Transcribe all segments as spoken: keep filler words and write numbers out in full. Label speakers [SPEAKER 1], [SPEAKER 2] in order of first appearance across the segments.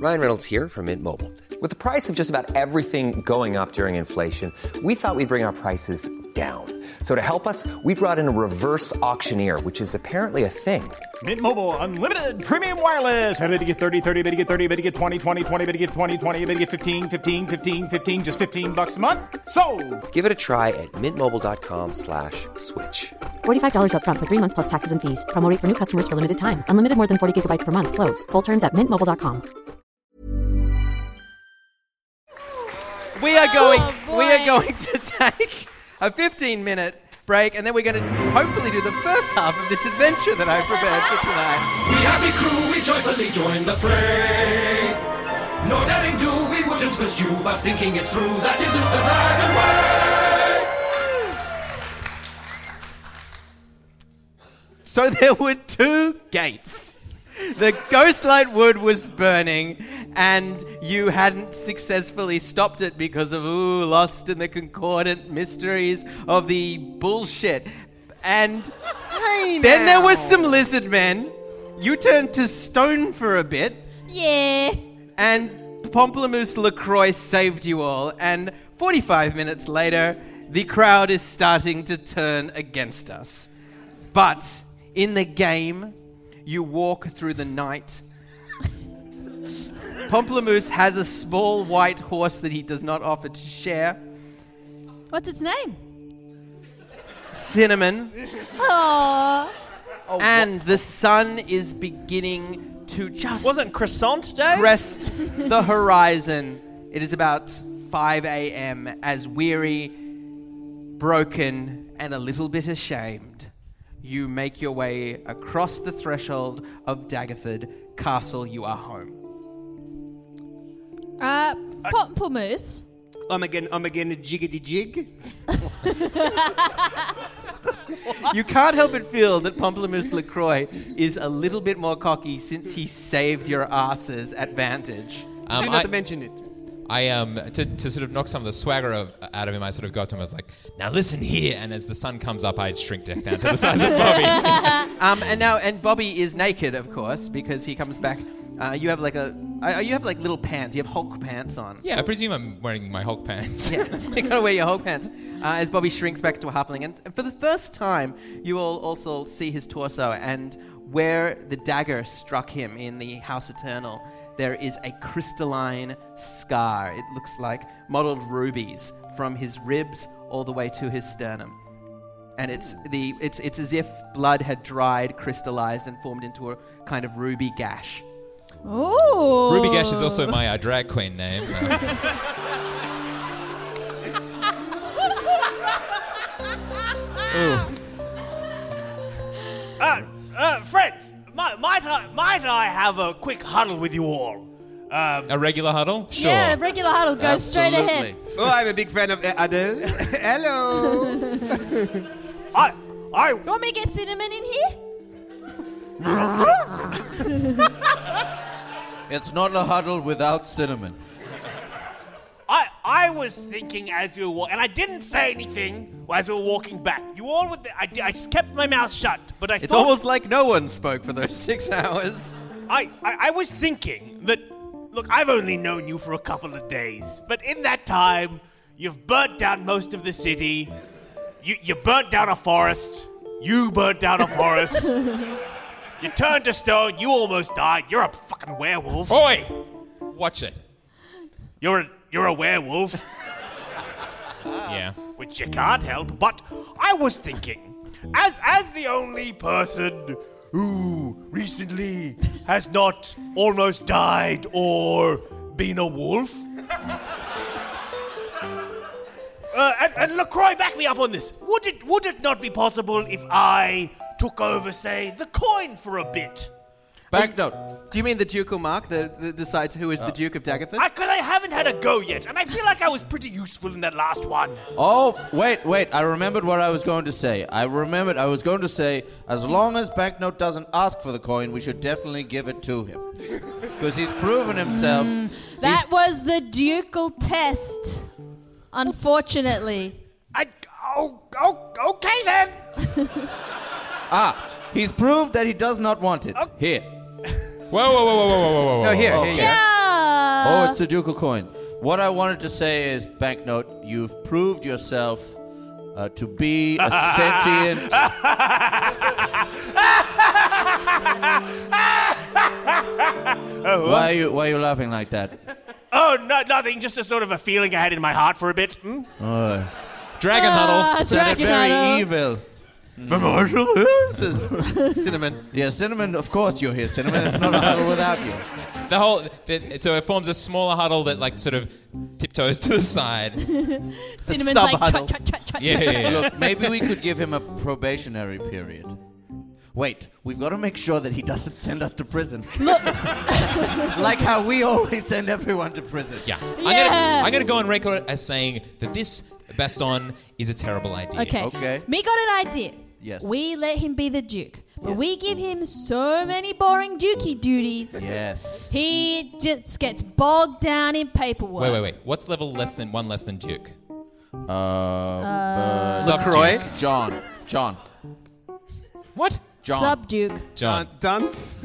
[SPEAKER 1] Ryan Reynolds here from Mint Mobile. With the price of just about everything going up during inflation, we thought we'd bring our prices down. So to help us, we brought in a reverse auctioneer, which is apparently a thing.
[SPEAKER 2] Mint Mobile Unlimited Premium Wireless. How to get thirty, thirty, how to get thirty, how to get twenty, twenty, twenty, how to get twenty, twenty, how to get fifteen, fifteen, fifteen, fifteen, just fifteen bucks a month? Sold!
[SPEAKER 1] Give it a try at mintmobile.com slash switch.
[SPEAKER 3] forty-five dollars up front for three months plus taxes and fees. Promo rate for new customers for limited time. Unlimited more than forty gigabytes per month. Slows full terms at mint mobile dot com.
[SPEAKER 4] We are going.
[SPEAKER 5] Oh,
[SPEAKER 4] we are going to take a fifteen minute break, and then we're going to hopefully do the first half of this adventure that I've prepared for tonight.
[SPEAKER 6] We happy crew, we joyfully join the fray. No daring do, we wouldn't pursue, but thinking it through, that isn't the dragon way.
[SPEAKER 4] So there were two gates. The Ghostlight Wood was burning, and you hadn't successfully stopped it because of, ooh, lost in the concordant mysteries of the bullshit. And
[SPEAKER 5] Hey
[SPEAKER 4] then there
[SPEAKER 5] now.
[SPEAKER 4] were some lizard men. You turned to stone for a bit,
[SPEAKER 5] Yeah.
[SPEAKER 4] and Pomplamoose LaCroix saved you all. And forty-five minutes later, the crowd is starting to turn against us. But in the game, you walk through the night. Pomplamoose has a small white horse that he does not offer to share.
[SPEAKER 5] What's its name?
[SPEAKER 4] Cinnamon.
[SPEAKER 5] Aww.
[SPEAKER 4] And the sun is beginning to just
[SPEAKER 7] Wasn't croissant day?
[SPEAKER 4] crest the horizon. It is about five a.m. as weary, broken, and a little bit ashamed, you make your way across the threshold of Daggerford Castle. You are home.
[SPEAKER 5] Uh, Pomplamoose.
[SPEAKER 8] I'm again, I'm again a jiggity jig.
[SPEAKER 4] You can't help but feel that Pomplamoose LaCroix is a little bit more cocky since he saved your asses at Vantage.
[SPEAKER 8] Do not
[SPEAKER 9] I,
[SPEAKER 8] mention it.
[SPEAKER 9] I um to, to sort of knock some of the swagger of, out of him, I sort of got to him. I was like, "Now listen here." And as the sun comes up, I shrink down to the size of Bobby.
[SPEAKER 4] Um, and now, and Bobby is naked, of course, because he comes back. Uh, you have like a, uh, you have like little pants. You have Hulk pants on.
[SPEAKER 9] Yeah, I presume I'm wearing my Hulk pants.
[SPEAKER 4] Yeah, you gotta wear your Hulk pants. Uh, as Bobby shrinks back to a halfling, and for the first time, you will also see his torso, and where the dagger struck him in the House Eternal, there is a crystalline scar. It looks like mottled rubies from his ribs all the way to his sternum. And it's the it's it's as if blood had dried, crystallized, and formed into a kind of ruby gash.
[SPEAKER 5] Ooh.
[SPEAKER 9] Ruby Gash is also my uh, drag queen name. Uh,
[SPEAKER 7] Uh, uh, friends, might, might, I, might I have a quick huddle with you all? Um,
[SPEAKER 9] a regular huddle? Sure.
[SPEAKER 5] Yeah, regular huddle. Go straight ahead.
[SPEAKER 8] Oh, I'm a big fan of uh, Adele. Hello.
[SPEAKER 7] I, I,
[SPEAKER 5] You want me to get Cinnamon in here?
[SPEAKER 10] It's not a huddle without Cinnamon.
[SPEAKER 7] I, I was thinking as we were walking, and I didn't say anything as we were walking back. You all would, I, I kept my mouth shut, but I
[SPEAKER 4] It's
[SPEAKER 7] thought...
[SPEAKER 4] almost like no one spoke for those six hours.
[SPEAKER 7] I, I, I was thinking that, look, I've only known you for a couple of days, but in that time, you've burnt down most of the city, you, you burnt down a forest, you burnt down a forest, you turned to stone, you almost died, you're a fucking werewolf.
[SPEAKER 9] Oi! Watch it.
[SPEAKER 7] You're a, you're a werewolf,
[SPEAKER 9] Yeah.
[SPEAKER 7] which you can't help, but I was thinking, as, as the only person who recently has not almost died or been a wolf. uh, and, and LaCroix, back me up on this. Would it would it not be possible if I took over, say, the coin for a bit?
[SPEAKER 10] Banknote.
[SPEAKER 4] Do you mean the ducal mark that, that decides who is the Duke of Daggerford?
[SPEAKER 7] Because I, I haven't had a go yet, and I feel like I was pretty useful in that last one.
[SPEAKER 10] Oh, wait, wait. I remembered what I was going to say. I remembered I was going to say, as long as Banknote doesn't ask for the coin, we should definitely give it to him. Because he's proven himself.
[SPEAKER 5] Mm, that was the ducal test, unfortunately.
[SPEAKER 7] I, oh, oh, okay then.
[SPEAKER 10] Ah, he's proved that he does not want it. Here.
[SPEAKER 9] Whoa, whoa, whoa, whoa, whoa, whoa, whoa,
[SPEAKER 4] No, here,
[SPEAKER 9] whoa.
[SPEAKER 4] here you
[SPEAKER 5] Yeah.
[SPEAKER 10] Oh, it's the ducal coin. What I wanted to say is, Banknote, you've proved yourself uh, to be a sentient...
[SPEAKER 7] Oh,
[SPEAKER 10] why, are you, why are you laughing like that?
[SPEAKER 7] Oh, no, nothing. Just a sort of a feeling I had in my heart for a bit. Hmm?
[SPEAKER 10] Oh.
[SPEAKER 9] Dragon
[SPEAKER 5] Ah,
[SPEAKER 9] huddle.
[SPEAKER 5] dragon
[SPEAKER 10] very
[SPEAKER 5] huddle.
[SPEAKER 10] evil.
[SPEAKER 4] Cinnamon.
[SPEAKER 10] Yeah, Cinnamon, of course you're here, Cinnamon. It's not a huddle without you.
[SPEAKER 9] The whole, the, so it forms a smaller huddle that like sort of tiptoes to the side.
[SPEAKER 5] Cinnamon's like,
[SPEAKER 4] sub-huddle.
[SPEAKER 5] chut, chut, chut, chut.
[SPEAKER 9] Yeah, yeah, yeah.
[SPEAKER 10] Look, maybe we could give him a probationary period. Wait, we've got to make sure that he doesn't send us to prison. Like how we always send everyone to prison.
[SPEAKER 9] Yeah. I'm
[SPEAKER 5] Yeah.
[SPEAKER 9] gonna I'm gonna go on record as saying that this Baston is a terrible idea.
[SPEAKER 5] Okay.
[SPEAKER 10] Okay.
[SPEAKER 5] Me got an idea.
[SPEAKER 10] Yes.
[SPEAKER 5] We let him be the Duke, but
[SPEAKER 10] Yes.
[SPEAKER 5] we give him so many boring dukey duties.
[SPEAKER 10] Yes.
[SPEAKER 5] He just gets bogged down in paperwork.
[SPEAKER 9] Wait, wait, wait. What's level less than one less than Duke?
[SPEAKER 10] Uh, uh,
[SPEAKER 4] LaCroix?
[SPEAKER 10] John. John.
[SPEAKER 9] What?
[SPEAKER 10] John.
[SPEAKER 5] Sub Duke.
[SPEAKER 9] John.
[SPEAKER 8] Dunce.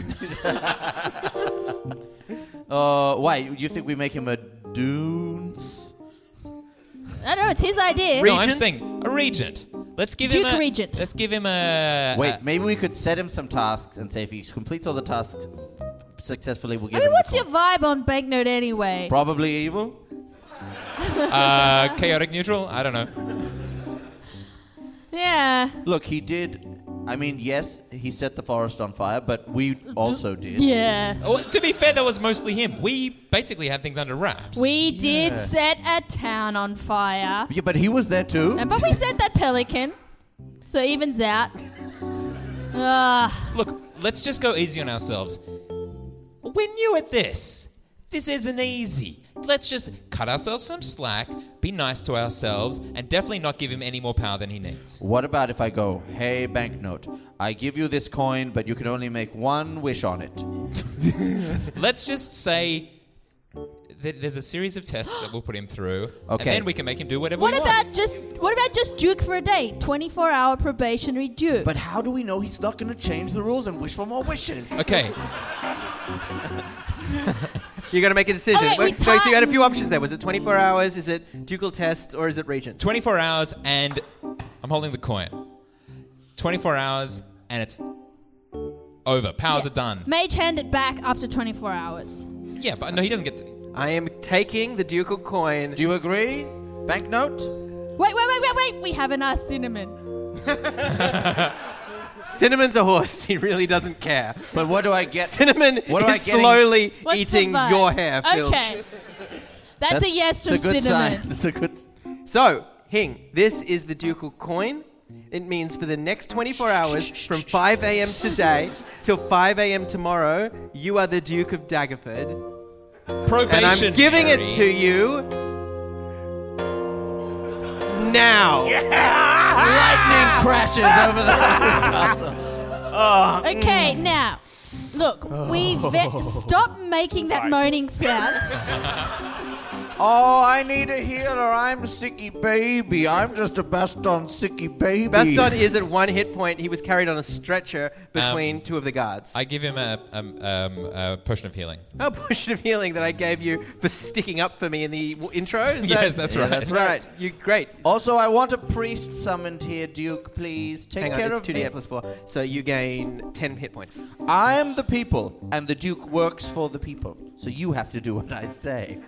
[SPEAKER 10] Uh, why? You think we make him a Dunes?
[SPEAKER 5] I don't know. It's his idea.
[SPEAKER 9] No, I'm
[SPEAKER 4] Regent?
[SPEAKER 9] saying a regent. Let's give
[SPEAKER 5] Duke
[SPEAKER 9] him a
[SPEAKER 5] Regent.
[SPEAKER 9] Let's give him a.
[SPEAKER 10] Wait,
[SPEAKER 9] a-
[SPEAKER 10] maybe we could set him some tasks and say if he completes all the tasks successfully, we'll give
[SPEAKER 5] I mean,
[SPEAKER 10] him
[SPEAKER 5] what's
[SPEAKER 10] the
[SPEAKER 5] your vibe on Banknote anyway?
[SPEAKER 10] Probably evil.
[SPEAKER 9] uh, chaotic neutral. I don't know.
[SPEAKER 5] Yeah.
[SPEAKER 10] Look, he did. I mean, yes, he set the forest on fire, but we also did.
[SPEAKER 5] Yeah.
[SPEAKER 9] Well, to be fair, that was mostly him. We basically had things under wraps.
[SPEAKER 5] We did set a town on fire.
[SPEAKER 10] Yeah, but he was there too.
[SPEAKER 5] And, but we sent that pelican. So it evens out. Ugh.
[SPEAKER 9] Look, let's just go easy on ourselves. We're new at this. This isn't easy. Let's just cut ourselves some slack, be nice to ourselves, and definitely not give him any more power than he needs.
[SPEAKER 10] What about if I go, hey, Banknote, I give you this coin, but you can only make one wish on it.
[SPEAKER 9] Let's just say that there's a series of tests that we'll put him through,
[SPEAKER 10] Okay.
[SPEAKER 9] and then we can make him do whatever
[SPEAKER 5] What
[SPEAKER 9] we
[SPEAKER 5] about
[SPEAKER 9] want.
[SPEAKER 5] just what about just Duke for a day? twenty-four hour probationary Duke.
[SPEAKER 10] But how do we know he's not going to change the rules and wish for more wishes?
[SPEAKER 9] Okay,
[SPEAKER 4] You got to make a decision.
[SPEAKER 5] Okay, we
[SPEAKER 4] Wait, so you had a
[SPEAKER 5] time-
[SPEAKER 4] few options there. Was it twenty-four hours? Is it ducal tests or is it regent?
[SPEAKER 9] twenty-four hours, and I'm holding the coin. twenty-four hours, and it's over. Powers
[SPEAKER 5] Yeah.
[SPEAKER 9] are done.
[SPEAKER 5] Mage hand it back after twenty-four hours.
[SPEAKER 9] Yeah, but no, he doesn't get. The,
[SPEAKER 4] I am taking the ducal coin.
[SPEAKER 10] Do you agree, Banknote?
[SPEAKER 5] Wait, wait, wait, wait, wait. We haven't asked Cinnamon.
[SPEAKER 4] Cinnamon's a horse. He really doesn't care.
[SPEAKER 10] But what do I get?
[SPEAKER 4] Cinnamon
[SPEAKER 10] What am I
[SPEAKER 4] is
[SPEAKER 10] getting?
[SPEAKER 4] slowly
[SPEAKER 5] What's the
[SPEAKER 4] eating
[SPEAKER 5] vibe?
[SPEAKER 4] your hair, Filch.
[SPEAKER 5] Okay. That's, a yes from
[SPEAKER 10] it's a good
[SPEAKER 5] Cinnamon.
[SPEAKER 10] sign. It's a good. s-
[SPEAKER 4] So, Hing, this is the ducal coin. It means for the next twenty-four hours, from five a.m. today till five a.m. tomorrow, you are the Duke of Daggerford.
[SPEAKER 9] probation.
[SPEAKER 4] And I'm giving it to you now.
[SPEAKER 10] Lightning crashes over the castle.
[SPEAKER 5] Okay, now, look, we ve- stop making that moaning sound.
[SPEAKER 10] Oh, I need a healer. I'm sicky baby. I'm just a Baston sicky baby.
[SPEAKER 4] Baston is at one hit point. He was carried on a stretcher between
[SPEAKER 9] Um,
[SPEAKER 4] two of the guards.
[SPEAKER 9] I give him a, um, um, a potion of healing.
[SPEAKER 4] A potion of healing that I gave you for sticking up for me in the w- intro. Is
[SPEAKER 9] Yes,
[SPEAKER 4] that-
[SPEAKER 9] that's
[SPEAKER 10] Yeah,
[SPEAKER 9] right.
[SPEAKER 10] that's
[SPEAKER 4] right. You great.
[SPEAKER 10] Also, I want a priest summoned here, Duke. Please take
[SPEAKER 4] Hang on,
[SPEAKER 10] care
[SPEAKER 4] it's
[SPEAKER 10] of
[SPEAKER 4] two
[SPEAKER 10] me.
[SPEAKER 4] d eight plus four. So you gain ten hit points.
[SPEAKER 10] I am the people, and the Duke works for the people. So you have to do what I say.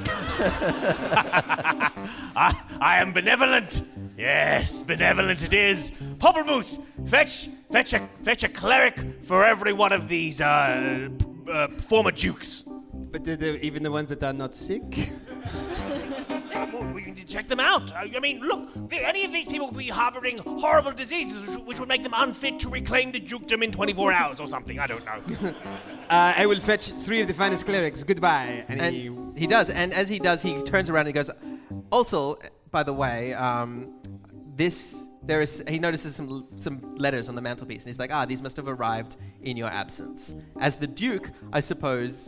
[SPEAKER 7] I, I am benevolent. Yes, benevolent it is. Popplemoose, fetch, fetch a, fetch a cleric for every one of these uh, p- uh, former dukes.
[SPEAKER 8] But the, the, even the ones that are not sick?
[SPEAKER 7] Yeah, well, we can check them out. I, I mean, look, the, any of these people could be harboring horrible diseases, which, which would make them unfit to reclaim the dukedom in twenty-four hours or something. I don't know.
[SPEAKER 8] Uh, I will fetch three of the finest clerics. Goodbye. And,
[SPEAKER 4] And
[SPEAKER 8] he...
[SPEAKER 4] he does. And as he does, he turns around and he goes, also, by the way, um, this, there is, he notices some some letters on the mantelpiece. And he's like, ah, these must have arrived in your absence. As the Duke, I suppose...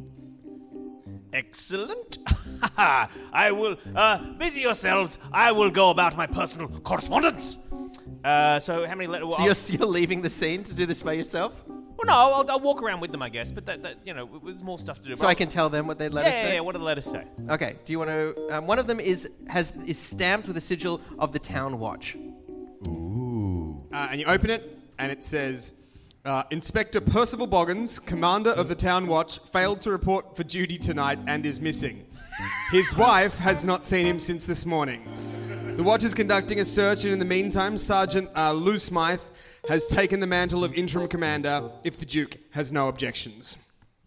[SPEAKER 7] Excellent. I will, uh, busy yourselves. I will go about my personal correspondence. Uh, so how many letters?
[SPEAKER 4] So you're, you're leaving the scene to do this by yourself?
[SPEAKER 7] Well, Well, no, I'll, I'll walk around with them, I guess. But that, that you know, there's more stuff to do.
[SPEAKER 4] So I can tell them what their letters
[SPEAKER 7] yeah,
[SPEAKER 4] say?
[SPEAKER 7] Yeah, yeah, what do the letters say?
[SPEAKER 4] Okay, do you want to... Um, one of them is has is stamped with a sigil of the Town Watch.
[SPEAKER 8] Ooh. Uh, and you open it, and it says... Uh, Inspector Percival Boggins, commander of the Town Watch, failed to report for duty tonight and is missing. His wife has not seen him since this morning. The watch is conducting a search, and in the meantime, Sergeant uh, Lou Smythe has taken the mantle of interim commander if the Duke has no objections.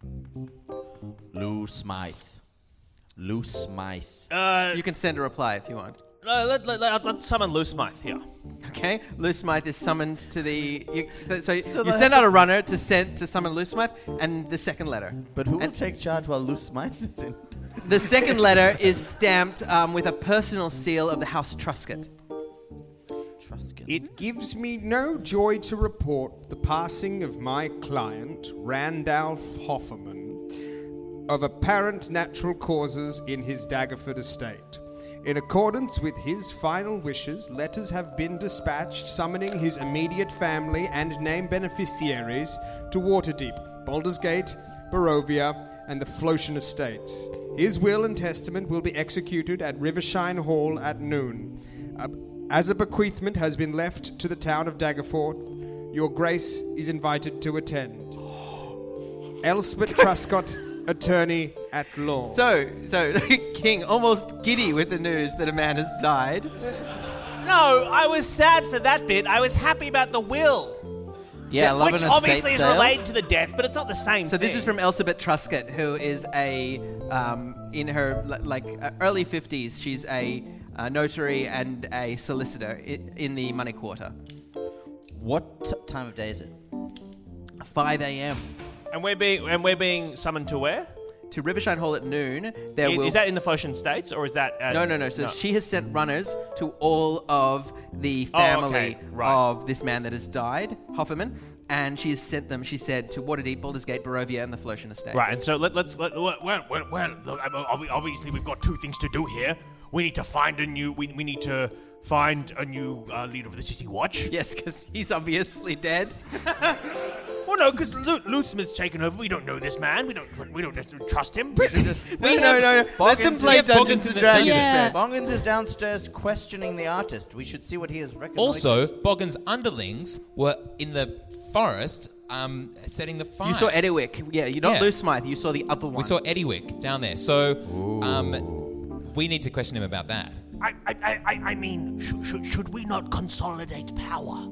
[SPEAKER 10] Lou Smythe. Lou Smythe.
[SPEAKER 7] Uh,
[SPEAKER 4] you can send a reply if you want.
[SPEAKER 7] Uh, let, let, let, let's summon Lou Smythe here.
[SPEAKER 4] Okay, Lou Smythe is summoned to the... You, th- so,
[SPEAKER 10] So
[SPEAKER 4] you
[SPEAKER 10] they
[SPEAKER 4] send
[SPEAKER 10] have
[SPEAKER 4] out
[SPEAKER 10] to-
[SPEAKER 4] a runner to send to summon Lou Smythe and the second letter.
[SPEAKER 10] But who will take charge while Lou Smythe is in?
[SPEAKER 4] The second letter is stamped um, with a personal seal of the House Truscott.
[SPEAKER 10] Truscott.
[SPEAKER 8] It gives me no joy to report the passing of my client, Randolph Hofferman, of apparent natural causes in his Daggerford estate. In accordance with his final wishes, letters have been dispatched summoning his immediate family and named beneficiaries to Waterdeep, Baldur's Gate, Barovia, and the Flotian estates. His will and testament will be executed at Rivershine Hall at noon. Uh, as a bequeathment has been left to the town of Daggerford, your grace is invited to attend. Elspeth Truscott, attorney at law.
[SPEAKER 4] So, so King, almost giddy with the news that a man has died.
[SPEAKER 7] No, I was sad for that bit. I was happy about the will.
[SPEAKER 10] Yeah, love
[SPEAKER 7] Which
[SPEAKER 10] an
[SPEAKER 7] obviously
[SPEAKER 10] estate
[SPEAKER 7] is
[SPEAKER 10] sale.
[SPEAKER 7] related to the death, but it's not the same
[SPEAKER 4] So
[SPEAKER 7] thing.
[SPEAKER 4] this is from Elspeth Truscott, who is a, um, in her li- like uh, early fifties, she's a uh, notary and a solicitor I- in the Money Quarter.
[SPEAKER 10] What t- time of day is it?
[SPEAKER 4] five a.m.
[SPEAKER 7] And we're being and we're being summoned to where?
[SPEAKER 4] To Rivershine Hall at noon. There
[SPEAKER 7] I-
[SPEAKER 4] will
[SPEAKER 7] Is that in the Flotian States, or is that... At,
[SPEAKER 4] No, no, no. So she has sent runners to all of the family
[SPEAKER 7] Oh, okay. Right.
[SPEAKER 4] of this man that has died, Hofferman, and she has sent them, she said, to Waterdeep, Baldur's Gate, Barovia, and the Flotian Estates.
[SPEAKER 7] Right, and so let, let's... Let, well, well, well, well, look, I mean, obvi- obviously we've got two things to do here. We need to find a new... We, we need to find a new uh, leader of the City Watch.
[SPEAKER 4] Yes, because he's obviously dead.
[SPEAKER 7] Well, no, because Luthsmith's taken over. We don't know this man. We don't. We don't necessarily trust him. We should just.
[SPEAKER 4] No, no, no. no. Let them play Dungeons and Dragons.
[SPEAKER 5] Yeah.
[SPEAKER 10] Boggins is downstairs questioning the artist. We should see what he has recognized.
[SPEAKER 9] Also, Boggins' underlings were in the forest um, setting the fire.
[SPEAKER 4] You saw Eddiewick. Yeah, you're not
[SPEAKER 9] Yeah.
[SPEAKER 4] Lou Smythe. You saw the other one.
[SPEAKER 9] We saw Eddiewick down there. So um, we need to question him about that.
[SPEAKER 7] I, I, I, I mean, should, should, should we not consolidate power?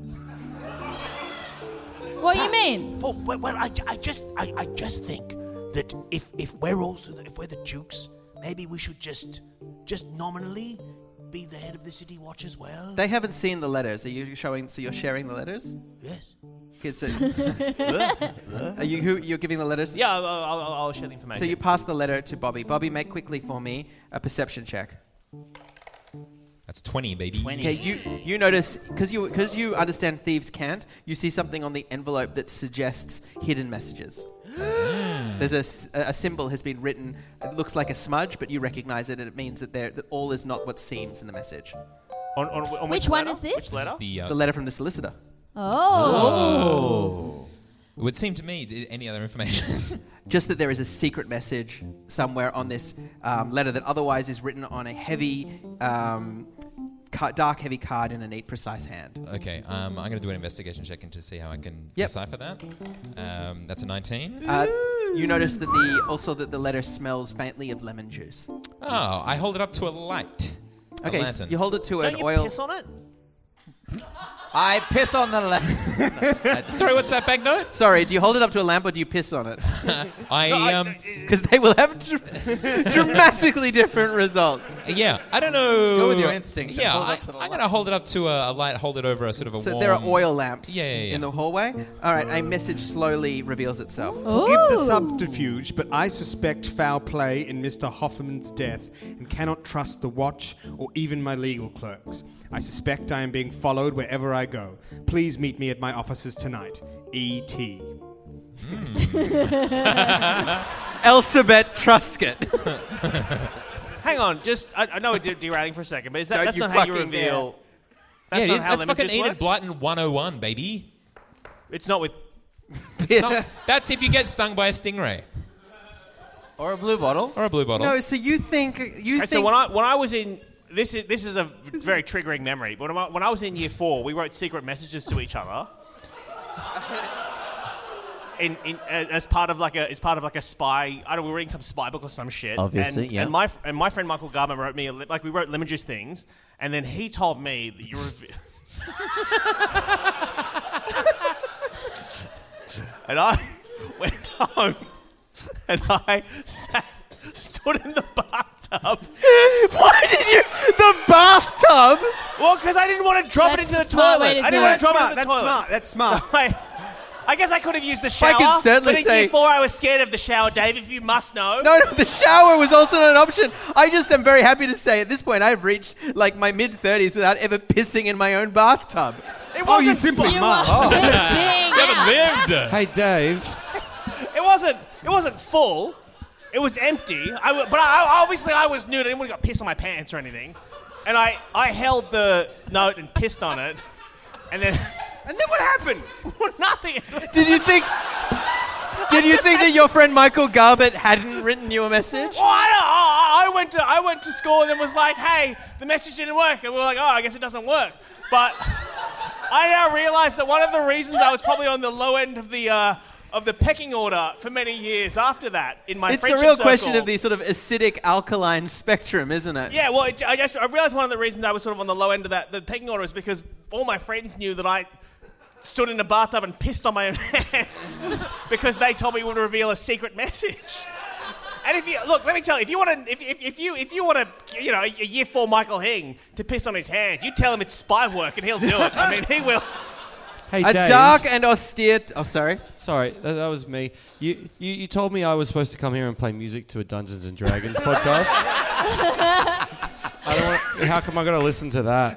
[SPEAKER 5] What do you mean?
[SPEAKER 7] Well, well, well I, I just, I, I just think that if, if we're also, the, if we're the Dukes, maybe we should just, just nominally be the head of the City Watch as well.
[SPEAKER 4] They haven't seen the letters. Are you showing? So you're sharing the letters?
[SPEAKER 7] Yes.
[SPEAKER 4] Okay, so are you who you're giving the letters?
[SPEAKER 7] Yeah, I'll, I'll, I'll share the information.
[SPEAKER 4] So you pass the letter to Bobby. Bobby, make quickly for me a perception check.
[SPEAKER 9] That's twenty, baby.
[SPEAKER 4] Okay, you you notice because you because you understand thieves can't. You see something on the envelope that suggests hidden messages. There's a, s- a symbol has been written. It looks like a smudge, but you recognize it, and it means that there that all is not what seems in the message.
[SPEAKER 7] On, on, on
[SPEAKER 5] Which
[SPEAKER 7] which
[SPEAKER 5] one
[SPEAKER 7] letter?
[SPEAKER 5] is this?
[SPEAKER 7] Which letter?
[SPEAKER 9] The, uh,
[SPEAKER 4] The letter from the solicitor.
[SPEAKER 5] Oh.
[SPEAKER 9] It would seem to me th- any other information.
[SPEAKER 4] Just that there is a secret message somewhere on this um, letter that otherwise is written on a heavy, um, ca- dark, heavy card in a neat, precise hand.
[SPEAKER 9] Okay, um, I'm going to do an investigation check in to see how I can
[SPEAKER 4] Yep.
[SPEAKER 9] decipher that. Um, that's a nineteen.
[SPEAKER 4] Uh, you notice that the also that the letter smells faintly of lemon juice.
[SPEAKER 9] Oh, I hold it up to a light. A
[SPEAKER 4] Okay, so
[SPEAKER 9] lantern.
[SPEAKER 4] you hold it to
[SPEAKER 7] Don't
[SPEAKER 4] an
[SPEAKER 7] you
[SPEAKER 4] oil.
[SPEAKER 7] piss on it?
[SPEAKER 10] I piss on the left.
[SPEAKER 9] Sorry, what's that banknote?
[SPEAKER 4] Sorry, do you hold it up to a lamp or do you piss on it?
[SPEAKER 9] I um,
[SPEAKER 4] Because they will have dr- dramatically different results.
[SPEAKER 9] yeah, I don't know.
[SPEAKER 10] Go with your instincts and
[SPEAKER 9] Yeah,
[SPEAKER 10] hold it
[SPEAKER 9] I,
[SPEAKER 10] up to the
[SPEAKER 9] I'm
[SPEAKER 10] light.
[SPEAKER 9] going to hold it up to a, a light. Hold it over a sort of a
[SPEAKER 4] So
[SPEAKER 9] warm.
[SPEAKER 4] there are oil lamps
[SPEAKER 9] Yeah, yeah, yeah.
[SPEAKER 4] in the hallway. All right, a message slowly reveals itself.
[SPEAKER 8] Forgive the
[SPEAKER 5] Ooh.
[SPEAKER 8] subterfuge, but I suspect foul play in Mister Hofferman's death and cannot trust the watch or even my legal clerks. I suspect I am being followed wherever I go. Please meet me at my offices tonight. E T
[SPEAKER 4] Elspeth Truscott.
[SPEAKER 7] Hang on, just I, I know we're de- derailing for a second, but is that
[SPEAKER 4] Don't
[SPEAKER 7] that's
[SPEAKER 4] you
[SPEAKER 7] not how you
[SPEAKER 4] fucking
[SPEAKER 7] reveal?
[SPEAKER 9] Yeah,
[SPEAKER 7] That's
[SPEAKER 9] it
[SPEAKER 7] not
[SPEAKER 9] is.
[SPEAKER 7] how
[SPEAKER 9] That's
[SPEAKER 7] lemon
[SPEAKER 9] fucking
[SPEAKER 7] juice
[SPEAKER 9] Enid
[SPEAKER 7] works?
[SPEAKER 9] Blyton one oh one, baby.
[SPEAKER 7] It's not with
[SPEAKER 9] It's not, that's if you get stung by a stingray.
[SPEAKER 10] Or a blue bottle.
[SPEAKER 9] Or a blue bottle.
[SPEAKER 4] No, so you think you
[SPEAKER 7] Okay,
[SPEAKER 4] think
[SPEAKER 7] so when I when I was in this is this is a very triggering memory. But when I, when I was in year four, we wrote secret messages to each other. In, in as part of like a as part of like a spy. I don't know, we were reading some spy book or some shit.
[SPEAKER 10] Obviously,
[SPEAKER 7] and,
[SPEAKER 10] yeah.
[SPEAKER 7] And my and my friend Michael Garman wrote me a, li- like we wrote lemon juice things, and then he told me that you were. And I went home and I sat, stood in the bathtub.
[SPEAKER 4] Why did you the bathtub?
[SPEAKER 7] Well, because I didn't want to drop
[SPEAKER 5] That's
[SPEAKER 7] it into
[SPEAKER 5] a
[SPEAKER 7] the
[SPEAKER 5] smart
[SPEAKER 7] toilet.
[SPEAKER 5] way to
[SPEAKER 7] I
[SPEAKER 5] do
[SPEAKER 7] didn't
[SPEAKER 5] it.
[SPEAKER 7] want to drop
[SPEAKER 8] Smart,
[SPEAKER 7] it into
[SPEAKER 8] that's
[SPEAKER 7] the toilet.
[SPEAKER 8] smart. That's smart.
[SPEAKER 7] So I, I guess I could have used the shower.
[SPEAKER 4] I can certainly
[SPEAKER 7] but in
[SPEAKER 4] say-
[SPEAKER 7] year four, I was scared of the shower, Dave. If you must know.
[SPEAKER 4] No, no, the shower was also not an option. I just am very happy to say at this point I've reached like my mid thirties without ever pissing in my own bathtub.
[SPEAKER 7] It
[SPEAKER 8] Oh,
[SPEAKER 7] wasn't
[SPEAKER 8] you simply
[SPEAKER 5] You
[SPEAKER 8] must.
[SPEAKER 5] are sitting
[SPEAKER 9] You haven't
[SPEAKER 5] out.
[SPEAKER 9] lived.
[SPEAKER 11] Hey, Dave.
[SPEAKER 7] It wasn't. It wasn't full. It was empty. I w- but I, obviously I was nude. I didn't want to get piss on my pants or anything. And I, I held the note and pissed on it. And then
[SPEAKER 8] And then what happened?
[SPEAKER 7] nothing.
[SPEAKER 4] Did you think? Did you think that your friend Michael Garbett hadn't written you a message?
[SPEAKER 7] Well, I, I, I went to I went to school and then was like, hey, the message didn't work. And we were like, oh, I guess it doesn't work. But I now realize that one of the reasons I was probably on the low end of the uh, of the pecking order for many years after that in my
[SPEAKER 4] It's a
[SPEAKER 7] friendship
[SPEAKER 4] real
[SPEAKER 7] circle.
[SPEAKER 4] question of the sort of acidic alkaline spectrum, isn't it?
[SPEAKER 7] Yeah, well, it, I guess I realized one of the reasons I was sort of on the low end of that the pecking order is because all my friends knew that I stood in a bathtub and pissed on my own hands because they told me it would reveal a secret message. And if you look, let me tell you, if you want to, if, if, if you if you want to, you know, a year four Michael Hing to piss on his hands, you tell him it's spy work and he'll do it. I mean, he will.
[SPEAKER 11] Hey,
[SPEAKER 4] A
[SPEAKER 11] Dave.
[SPEAKER 4] dark and austere. T- oh, sorry.
[SPEAKER 11] Sorry, that, that was me. You, you you told me I was supposed to come here and play music to a Dungeons and Dragons podcast. I don't want. How come I got to listen to that?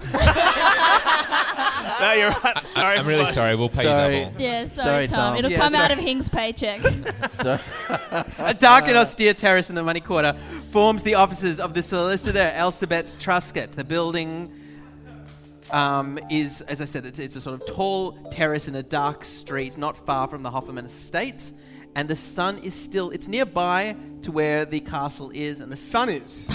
[SPEAKER 7] No, you're right. I'm sorry.
[SPEAKER 9] I'm really
[SPEAKER 7] for-
[SPEAKER 9] sorry. We'll pay
[SPEAKER 10] Sorry.
[SPEAKER 9] you double.
[SPEAKER 5] Yeah, sorry,
[SPEAKER 10] Sorry,
[SPEAKER 5] Tom.
[SPEAKER 10] Tom.
[SPEAKER 5] It'll
[SPEAKER 4] Yeah,
[SPEAKER 5] come out
[SPEAKER 4] sorry.
[SPEAKER 5] of Hing's paycheck.
[SPEAKER 10] So,
[SPEAKER 4] A dark and austere terrace in the Money Quarter forms the offices of the solicitor Elsabet Truscott. The building um, is, as I said, it's, it's a sort of tall terrace in a dark street not far from the Hofferman Estates. And the sun is still, it's nearby to where the castle is. And the
[SPEAKER 8] Sun is.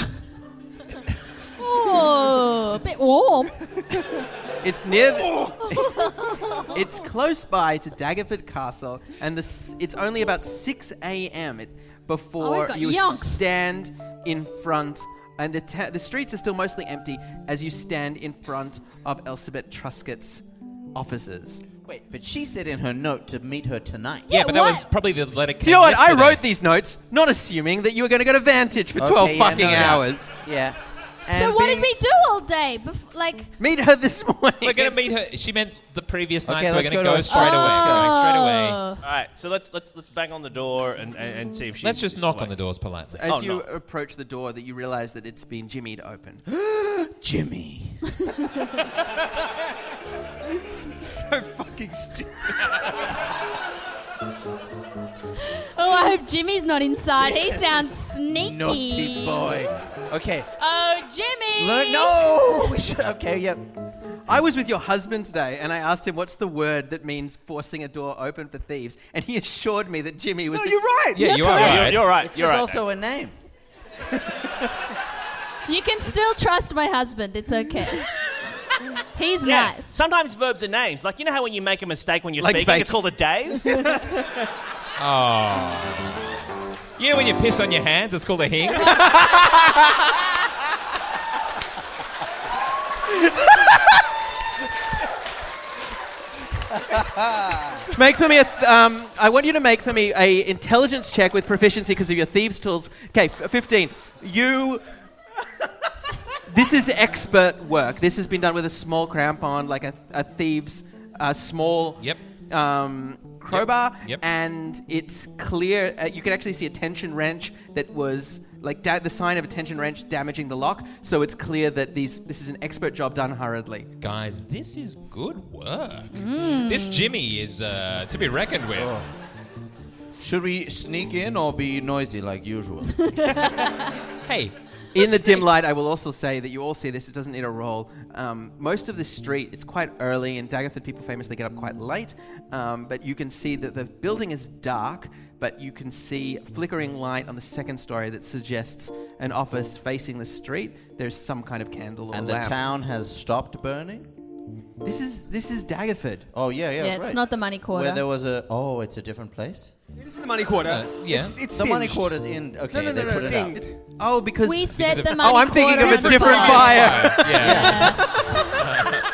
[SPEAKER 5] Oh, a bit warm.
[SPEAKER 4] It's near. The, it's close by to Daggerford Castle, and the, s- it's only about six a.m. It,
[SPEAKER 5] Oh,
[SPEAKER 4] before
[SPEAKER 5] we've got
[SPEAKER 4] you
[SPEAKER 5] yonks.
[SPEAKER 4] stand in front, and the ta- the streets are still mostly empty as you stand in front of Elsabet Truscott's offices.
[SPEAKER 10] wait, but she said in her note to meet her tonight.
[SPEAKER 9] Yeah,
[SPEAKER 5] Yeah,
[SPEAKER 9] but that
[SPEAKER 5] what?
[SPEAKER 9] was probably the letter.
[SPEAKER 4] Do you know what? I
[SPEAKER 9] yesterday.
[SPEAKER 4] wrote these notes not assuming that you were going to go to Vantage for twelve
[SPEAKER 10] Okay, yeah,
[SPEAKER 4] fucking
[SPEAKER 10] no doubt.
[SPEAKER 4] hours.
[SPEAKER 10] Yeah.
[SPEAKER 5] So
[SPEAKER 10] And
[SPEAKER 5] what did
[SPEAKER 10] being-
[SPEAKER 5] we do all day? Bef- like,
[SPEAKER 4] Meet her this morning.
[SPEAKER 9] We're gonna
[SPEAKER 4] It's-
[SPEAKER 9] meet her. She meant the previous night,
[SPEAKER 10] Okay,
[SPEAKER 9] so we're
[SPEAKER 10] let's
[SPEAKER 9] gonna
[SPEAKER 10] go
[SPEAKER 9] go,
[SPEAKER 10] to a-
[SPEAKER 9] straight away.
[SPEAKER 10] Oh.
[SPEAKER 9] Going straight away.
[SPEAKER 7] All right, so let's let's let's bang on the door and, and, and see if she.
[SPEAKER 9] Let's just knock
[SPEAKER 7] awake.
[SPEAKER 9] on the doors politely.
[SPEAKER 4] As
[SPEAKER 7] Oh,
[SPEAKER 4] you
[SPEAKER 7] no.
[SPEAKER 4] approach the door, that you realize that it's been jimmied open.
[SPEAKER 10] Jimmy.
[SPEAKER 8] So fucking stupid.
[SPEAKER 5] oh, I hope Jimmy's not inside. He sounds sneaky.
[SPEAKER 10] Naughty boy. Okay.
[SPEAKER 5] Oh, Jimmy!
[SPEAKER 10] Learn. No. We should. Okay. Yep.
[SPEAKER 4] I was with your husband today, and I asked him what's the word that means forcing a door open for thieves, and he assured me that Jimmy was.
[SPEAKER 8] No,
[SPEAKER 4] the-
[SPEAKER 8] you're right.
[SPEAKER 9] Yeah, you are
[SPEAKER 7] Yeah,
[SPEAKER 9] right.
[SPEAKER 7] you're, you're right.
[SPEAKER 10] It's
[SPEAKER 7] you're
[SPEAKER 10] just
[SPEAKER 7] right.
[SPEAKER 10] also a name.
[SPEAKER 5] You can still trust my husband. It's okay. He's
[SPEAKER 7] Yeah.
[SPEAKER 5] nice.
[SPEAKER 7] Sometimes verbs are names. Like, you know how when you make a mistake when you're
[SPEAKER 4] Like
[SPEAKER 7] speaking,
[SPEAKER 4] bacon.
[SPEAKER 7] it's called a Dave?
[SPEAKER 9] Oh. Yeah, when you piss on your hands, it's called a hing.
[SPEAKER 4] Make for me a. Th- um, I want you to make for me a intelligence check with proficiency because of your thieves' tools. Okay, f- fifteen. You. This is expert work. This has been done with a small crampon, like a, a thieves' uh, small.
[SPEAKER 9] Yep.
[SPEAKER 4] Um, crowbar,
[SPEAKER 9] Yep.
[SPEAKER 4] and it's clear. Uh, you can actually see a tension wrench that was like da- the sign of a tension wrench damaging the lock. So it's clear that these this is an expert job done hurriedly.
[SPEAKER 9] Guys, this is good work. This Jimmy is uh, to be reckoned with.
[SPEAKER 10] Should we sneak in or be noisy like usual?
[SPEAKER 9] Hey,
[SPEAKER 4] In the dim light, I will also say that you all see this. It doesn't need a roll. Um, most of the street, it's quite early. In Daggerford, people famously get up quite late. Um, but you can see that the building is dark, but you can see flickering light on the second story that suggests an office facing the street. There's some kind of candle or
[SPEAKER 10] And
[SPEAKER 4] lamp.
[SPEAKER 10] the town has stopped burning?
[SPEAKER 4] This is this is Daggerford.
[SPEAKER 10] Oh, yeah, yeah,
[SPEAKER 5] Yeah, it's
[SPEAKER 10] right.
[SPEAKER 5] not the Money Quarter.
[SPEAKER 10] Where there was a... Oh, it's a different place?
[SPEAKER 8] It is the Money Quarter.
[SPEAKER 9] Uh, yeah.
[SPEAKER 8] It's, it's
[SPEAKER 10] The Money
[SPEAKER 8] singed.
[SPEAKER 10] Quarter's in... Okay,
[SPEAKER 4] No, no, no,
[SPEAKER 10] they
[SPEAKER 4] no,
[SPEAKER 10] put
[SPEAKER 4] no,
[SPEAKER 10] it
[SPEAKER 4] no.
[SPEAKER 10] out.
[SPEAKER 4] It- oh, because
[SPEAKER 5] we set
[SPEAKER 9] of-
[SPEAKER 5] the Money
[SPEAKER 4] Oh, I'm thinking
[SPEAKER 5] Quarter
[SPEAKER 4] of a
[SPEAKER 5] on
[SPEAKER 4] different
[SPEAKER 5] fire.
[SPEAKER 4] fire.
[SPEAKER 9] Yeah.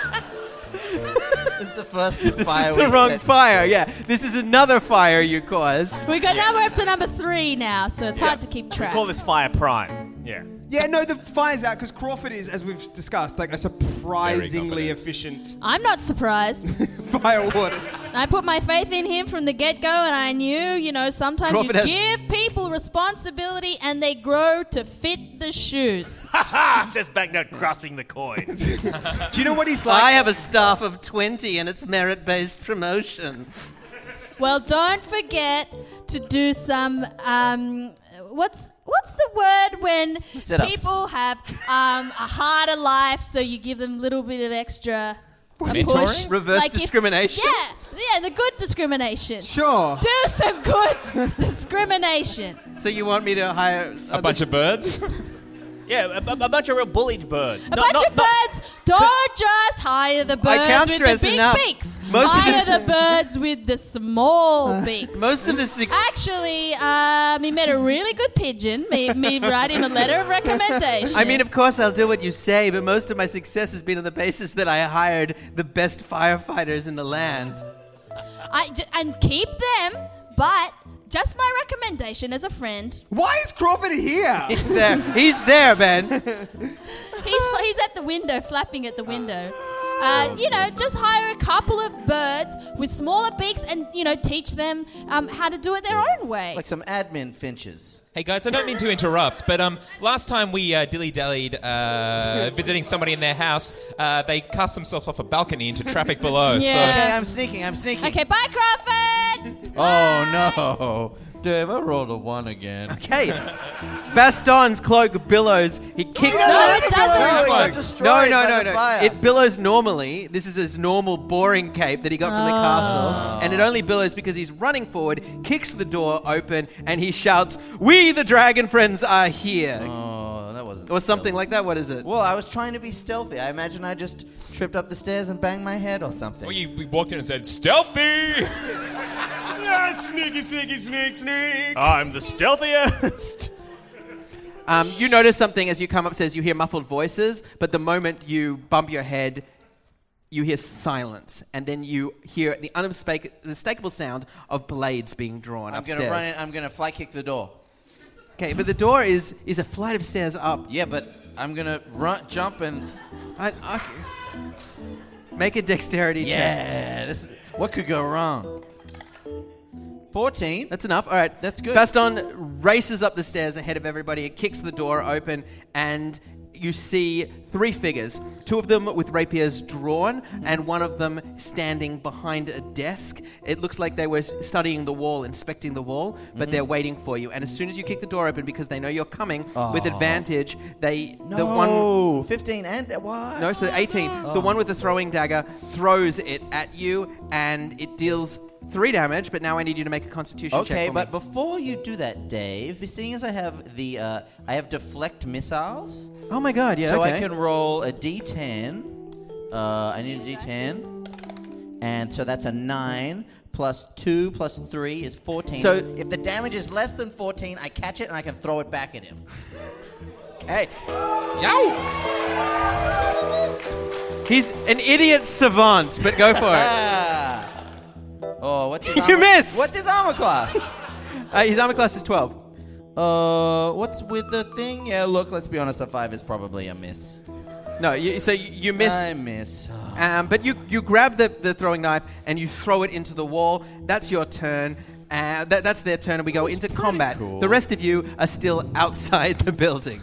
[SPEAKER 10] This is the first fire
[SPEAKER 4] the
[SPEAKER 10] we
[SPEAKER 4] wrong
[SPEAKER 10] set.
[SPEAKER 4] fire. Yeah, this is another fire you caused.
[SPEAKER 5] We got now we're up to number three now, so it's hard to keep track.
[SPEAKER 7] Call this Fire Prime. Yeah.
[SPEAKER 8] Yeah, no, the fire's out because Crawford is, as we've discussed, like a surprisingly efficient
[SPEAKER 5] I'm not surprised.
[SPEAKER 8] fire warden.
[SPEAKER 5] I put my faith in him from the get-go, and I knew, you know, sometimes
[SPEAKER 4] Crawford
[SPEAKER 5] you
[SPEAKER 4] has-
[SPEAKER 5] give people responsibility and they grow to fit the shoes.
[SPEAKER 7] Ha ha! Says Banknote grasping the coin.
[SPEAKER 8] Do you know what he's like?
[SPEAKER 4] I have a staff of twenty, and it's merit-based promotion.
[SPEAKER 5] Well, don't forget to do some. Um, what's what's the word when
[SPEAKER 10] Sit-ups.
[SPEAKER 5] people have um, a harder life, so you give them a little bit of extra a
[SPEAKER 9] Mentoring?
[SPEAKER 5] push?
[SPEAKER 4] Reverse
[SPEAKER 5] Like if-
[SPEAKER 4] discrimination?
[SPEAKER 5] yeah, yeah, the good discrimination.
[SPEAKER 8] Sure.
[SPEAKER 5] Do some good discrimination.
[SPEAKER 4] So you want me to hire
[SPEAKER 9] A bunch of birds.
[SPEAKER 7] Yeah, a, a, a bunch of real bullied birds.
[SPEAKER 5] A
[SPEAKER 7] Not-
[SPEAKER 5] bunch
[SPEAKER 7] not-
[SPEAKER 5] of
[SPEAKER 7] not-
[SPEAKER 5] birds. Don't just hire the
[SPEAKER 4] I can't
[SPEAKER 5] birds with
[SPEAKER 4] stress
[SPEAKER 5] the big
[SPEAKER 4] enough.
[SPEAKER 5] beaks.
[SPEAKER 4] Most of
[SPEAKER 5] hire
[SPEAKER 4] this-
[SPEAKER 5] the birds with the small beaks.
[SPEAKER 4] most of the six?
[SPEAKER 5] Actually, uh, me met a really good pigeon. Me, me write him a letter of recommendation.
[SPEAKER 4] I mean, of course, I'll do what you say, but most of my success has been on the basis that I hired the best firefighters in the land.
[SPEAKER 5] I j- and keep them, but just my recommendation as a friend.
[SPEAKER 8] Why is Crawford here?
[SPEAKER 4] He's there. He's there, Ben.
[SPEAKER 5] He's he's at the window, flapping at the window. Uh, you know, just hire a couple of birds with smaller beaks, and you know, teach them um, how to do it their own way.
[SPEAKER 10] Like some admin finches.
[SPEAKER 9] Hey guys, I don't mean to interrupt, but um, last time we uh, dilly-dallied uh, visiting somebody in their house, uh, they cast themselves off a balcony into traffic below.
[SPEAKER 5] Yeah.
[SPEAKER 9] So
[SPEAKER 10] Okay, I'm sneaking, I'm sneaking.
[SPEAKER 5] Okay, bye, Crawford.
[SPEAKER 10] Oh, no. Dave, I rolled a one again.
[SPEAKER 4] Okay. Baston's cloak billows. He kicks.
[SPEAKER 5] No, it
[SPEAKER 10] Oh,
[SPEAKER 5] doesn't.
[SPEAKER 10] it got
[SPEAKER 4] No,
[SPEAKER 10] destroyed
[SPEAKER 4] no,
[SPEAKER 10] by
[SPEAKER 4] no,
[SPEAKER 10] the
[SPEAKER 4] no.
[SPEAKER 10] fire.
[SPEAKER 4] It billows normally. This is his normal boring cape that he got from the castle. And it only billows because he's running forward, kicks the door open, and he shouts, "We, the dragon friends, are here."
[SPEAKER 10] Oh, that wasn't
[SPEAKER 4] Or something
[SPEAKER 10] stealthy.
[SPEAKER 4] like that. What is it?
[SPEAKER 10] Well, I was trying to be stealthy. I imagine I just tripped up the stairs and banged my head or something.
[SPEAKER 9] well, you, we walked in and said, "Stealthy!"
[SPEAKER 8] Yeah, sneaky, sneaky, sneak, sneak.
[SPEAKER 7] I'm the stealthiest.
[SPEAKER 4] Um, you notice something as you come upstairs. You hear muffled voices, but the moment you bump your head, you hear silence, and then you hear the unmistak- unmistakable sound of blades being drawn
[SPEAKER 10] I'm
[SPEAKER 4] upstairs.
[SPEAKER 10] gonna run in, I'm gonna fly kick the door.
[SPEAKER 4] Okay, but the door is is a flight of stairs up.
[SPEAKER 10] Yeah, but I'm gonna run, jump, and
[SPEAKER 4] I, I, make a dexterity check.
[SPEAKER 10] yeah, this is what could go wrong. Fourteen.
[SPEAKER 4] That's enough. All right.
[SPEAKER 10] That's good.
[SPEAKER 4] Baston races up the stairs ahead of everybody and kicks the door open, and you see three figures. Two of them with rapiers drawn, and one of them standing behind a desk. It looks like they were studying the wall, inspecting the wall, but
[SPEAKER 10] Mm-hmm.
[SPEAKER 4] they're waiting for you. And as soon as you kick the door open, because they know you're coming with advantage, they
[SPEAKER 10] No,
[SPEAKER 4] the one.
[SPEAKER 10] fifteen and what?
[SPEAKER 4] No, so eighteen. The one with the throwing dagger throws it at you, and it deals three damage. But now I need you to make a Constitution check.
[SPEAKER 10] Okay,
[SPEAKER 4] for
[SPEAKER 10] but
[SPEAKER 4] me.
[SPEAKER 10] before you do that, Dave, seeing as I have the, uh, I have deflect missiles.
[SPEAKER 4] Oh my god! Yeah.
[SPEAKER 10] so
[SPEAKER 4] okay.
[SPEAKER 10] I can roll a d ten. Uh, I need a d ten. And so that's a nine. Plus two plus three is fourteen.
[SPEAKER 4] So-
[SPEAKER 10] if the damage is less than fourteen, I catch it and I can throw it back at him.
[SPEAKER 4] Okay.
[SPEAKER 9] Yow!
[SPEAKER 4] He's an idiot savant, but go for it.
[SPEAKER 10] Ah. Oh, what's his
[SPEAKER 4] You
[SPEAKER 10] armor?
[SPEAKER 4] missed!
[SPEAKER 10] What's his armor class?
[SPEAKER 4] Uh, his armor class is twelve.
[SPEAKER 10] uh, what's with the thing? Yeah, look, let's be honest, the five is probably a miss.
[SPEAKER 4] No, you, so you, you miss.
[SPEAKER 10] I miss.
[SPEAKER 4] Um, but you, you grab the, the throwing knife and you throw it into the wall. That's your turn. Uh, that, that's their turn, and we go into combat.
[SPEAKER 10] cool.
[SPEAKER 4] The rest of you are still outside the building.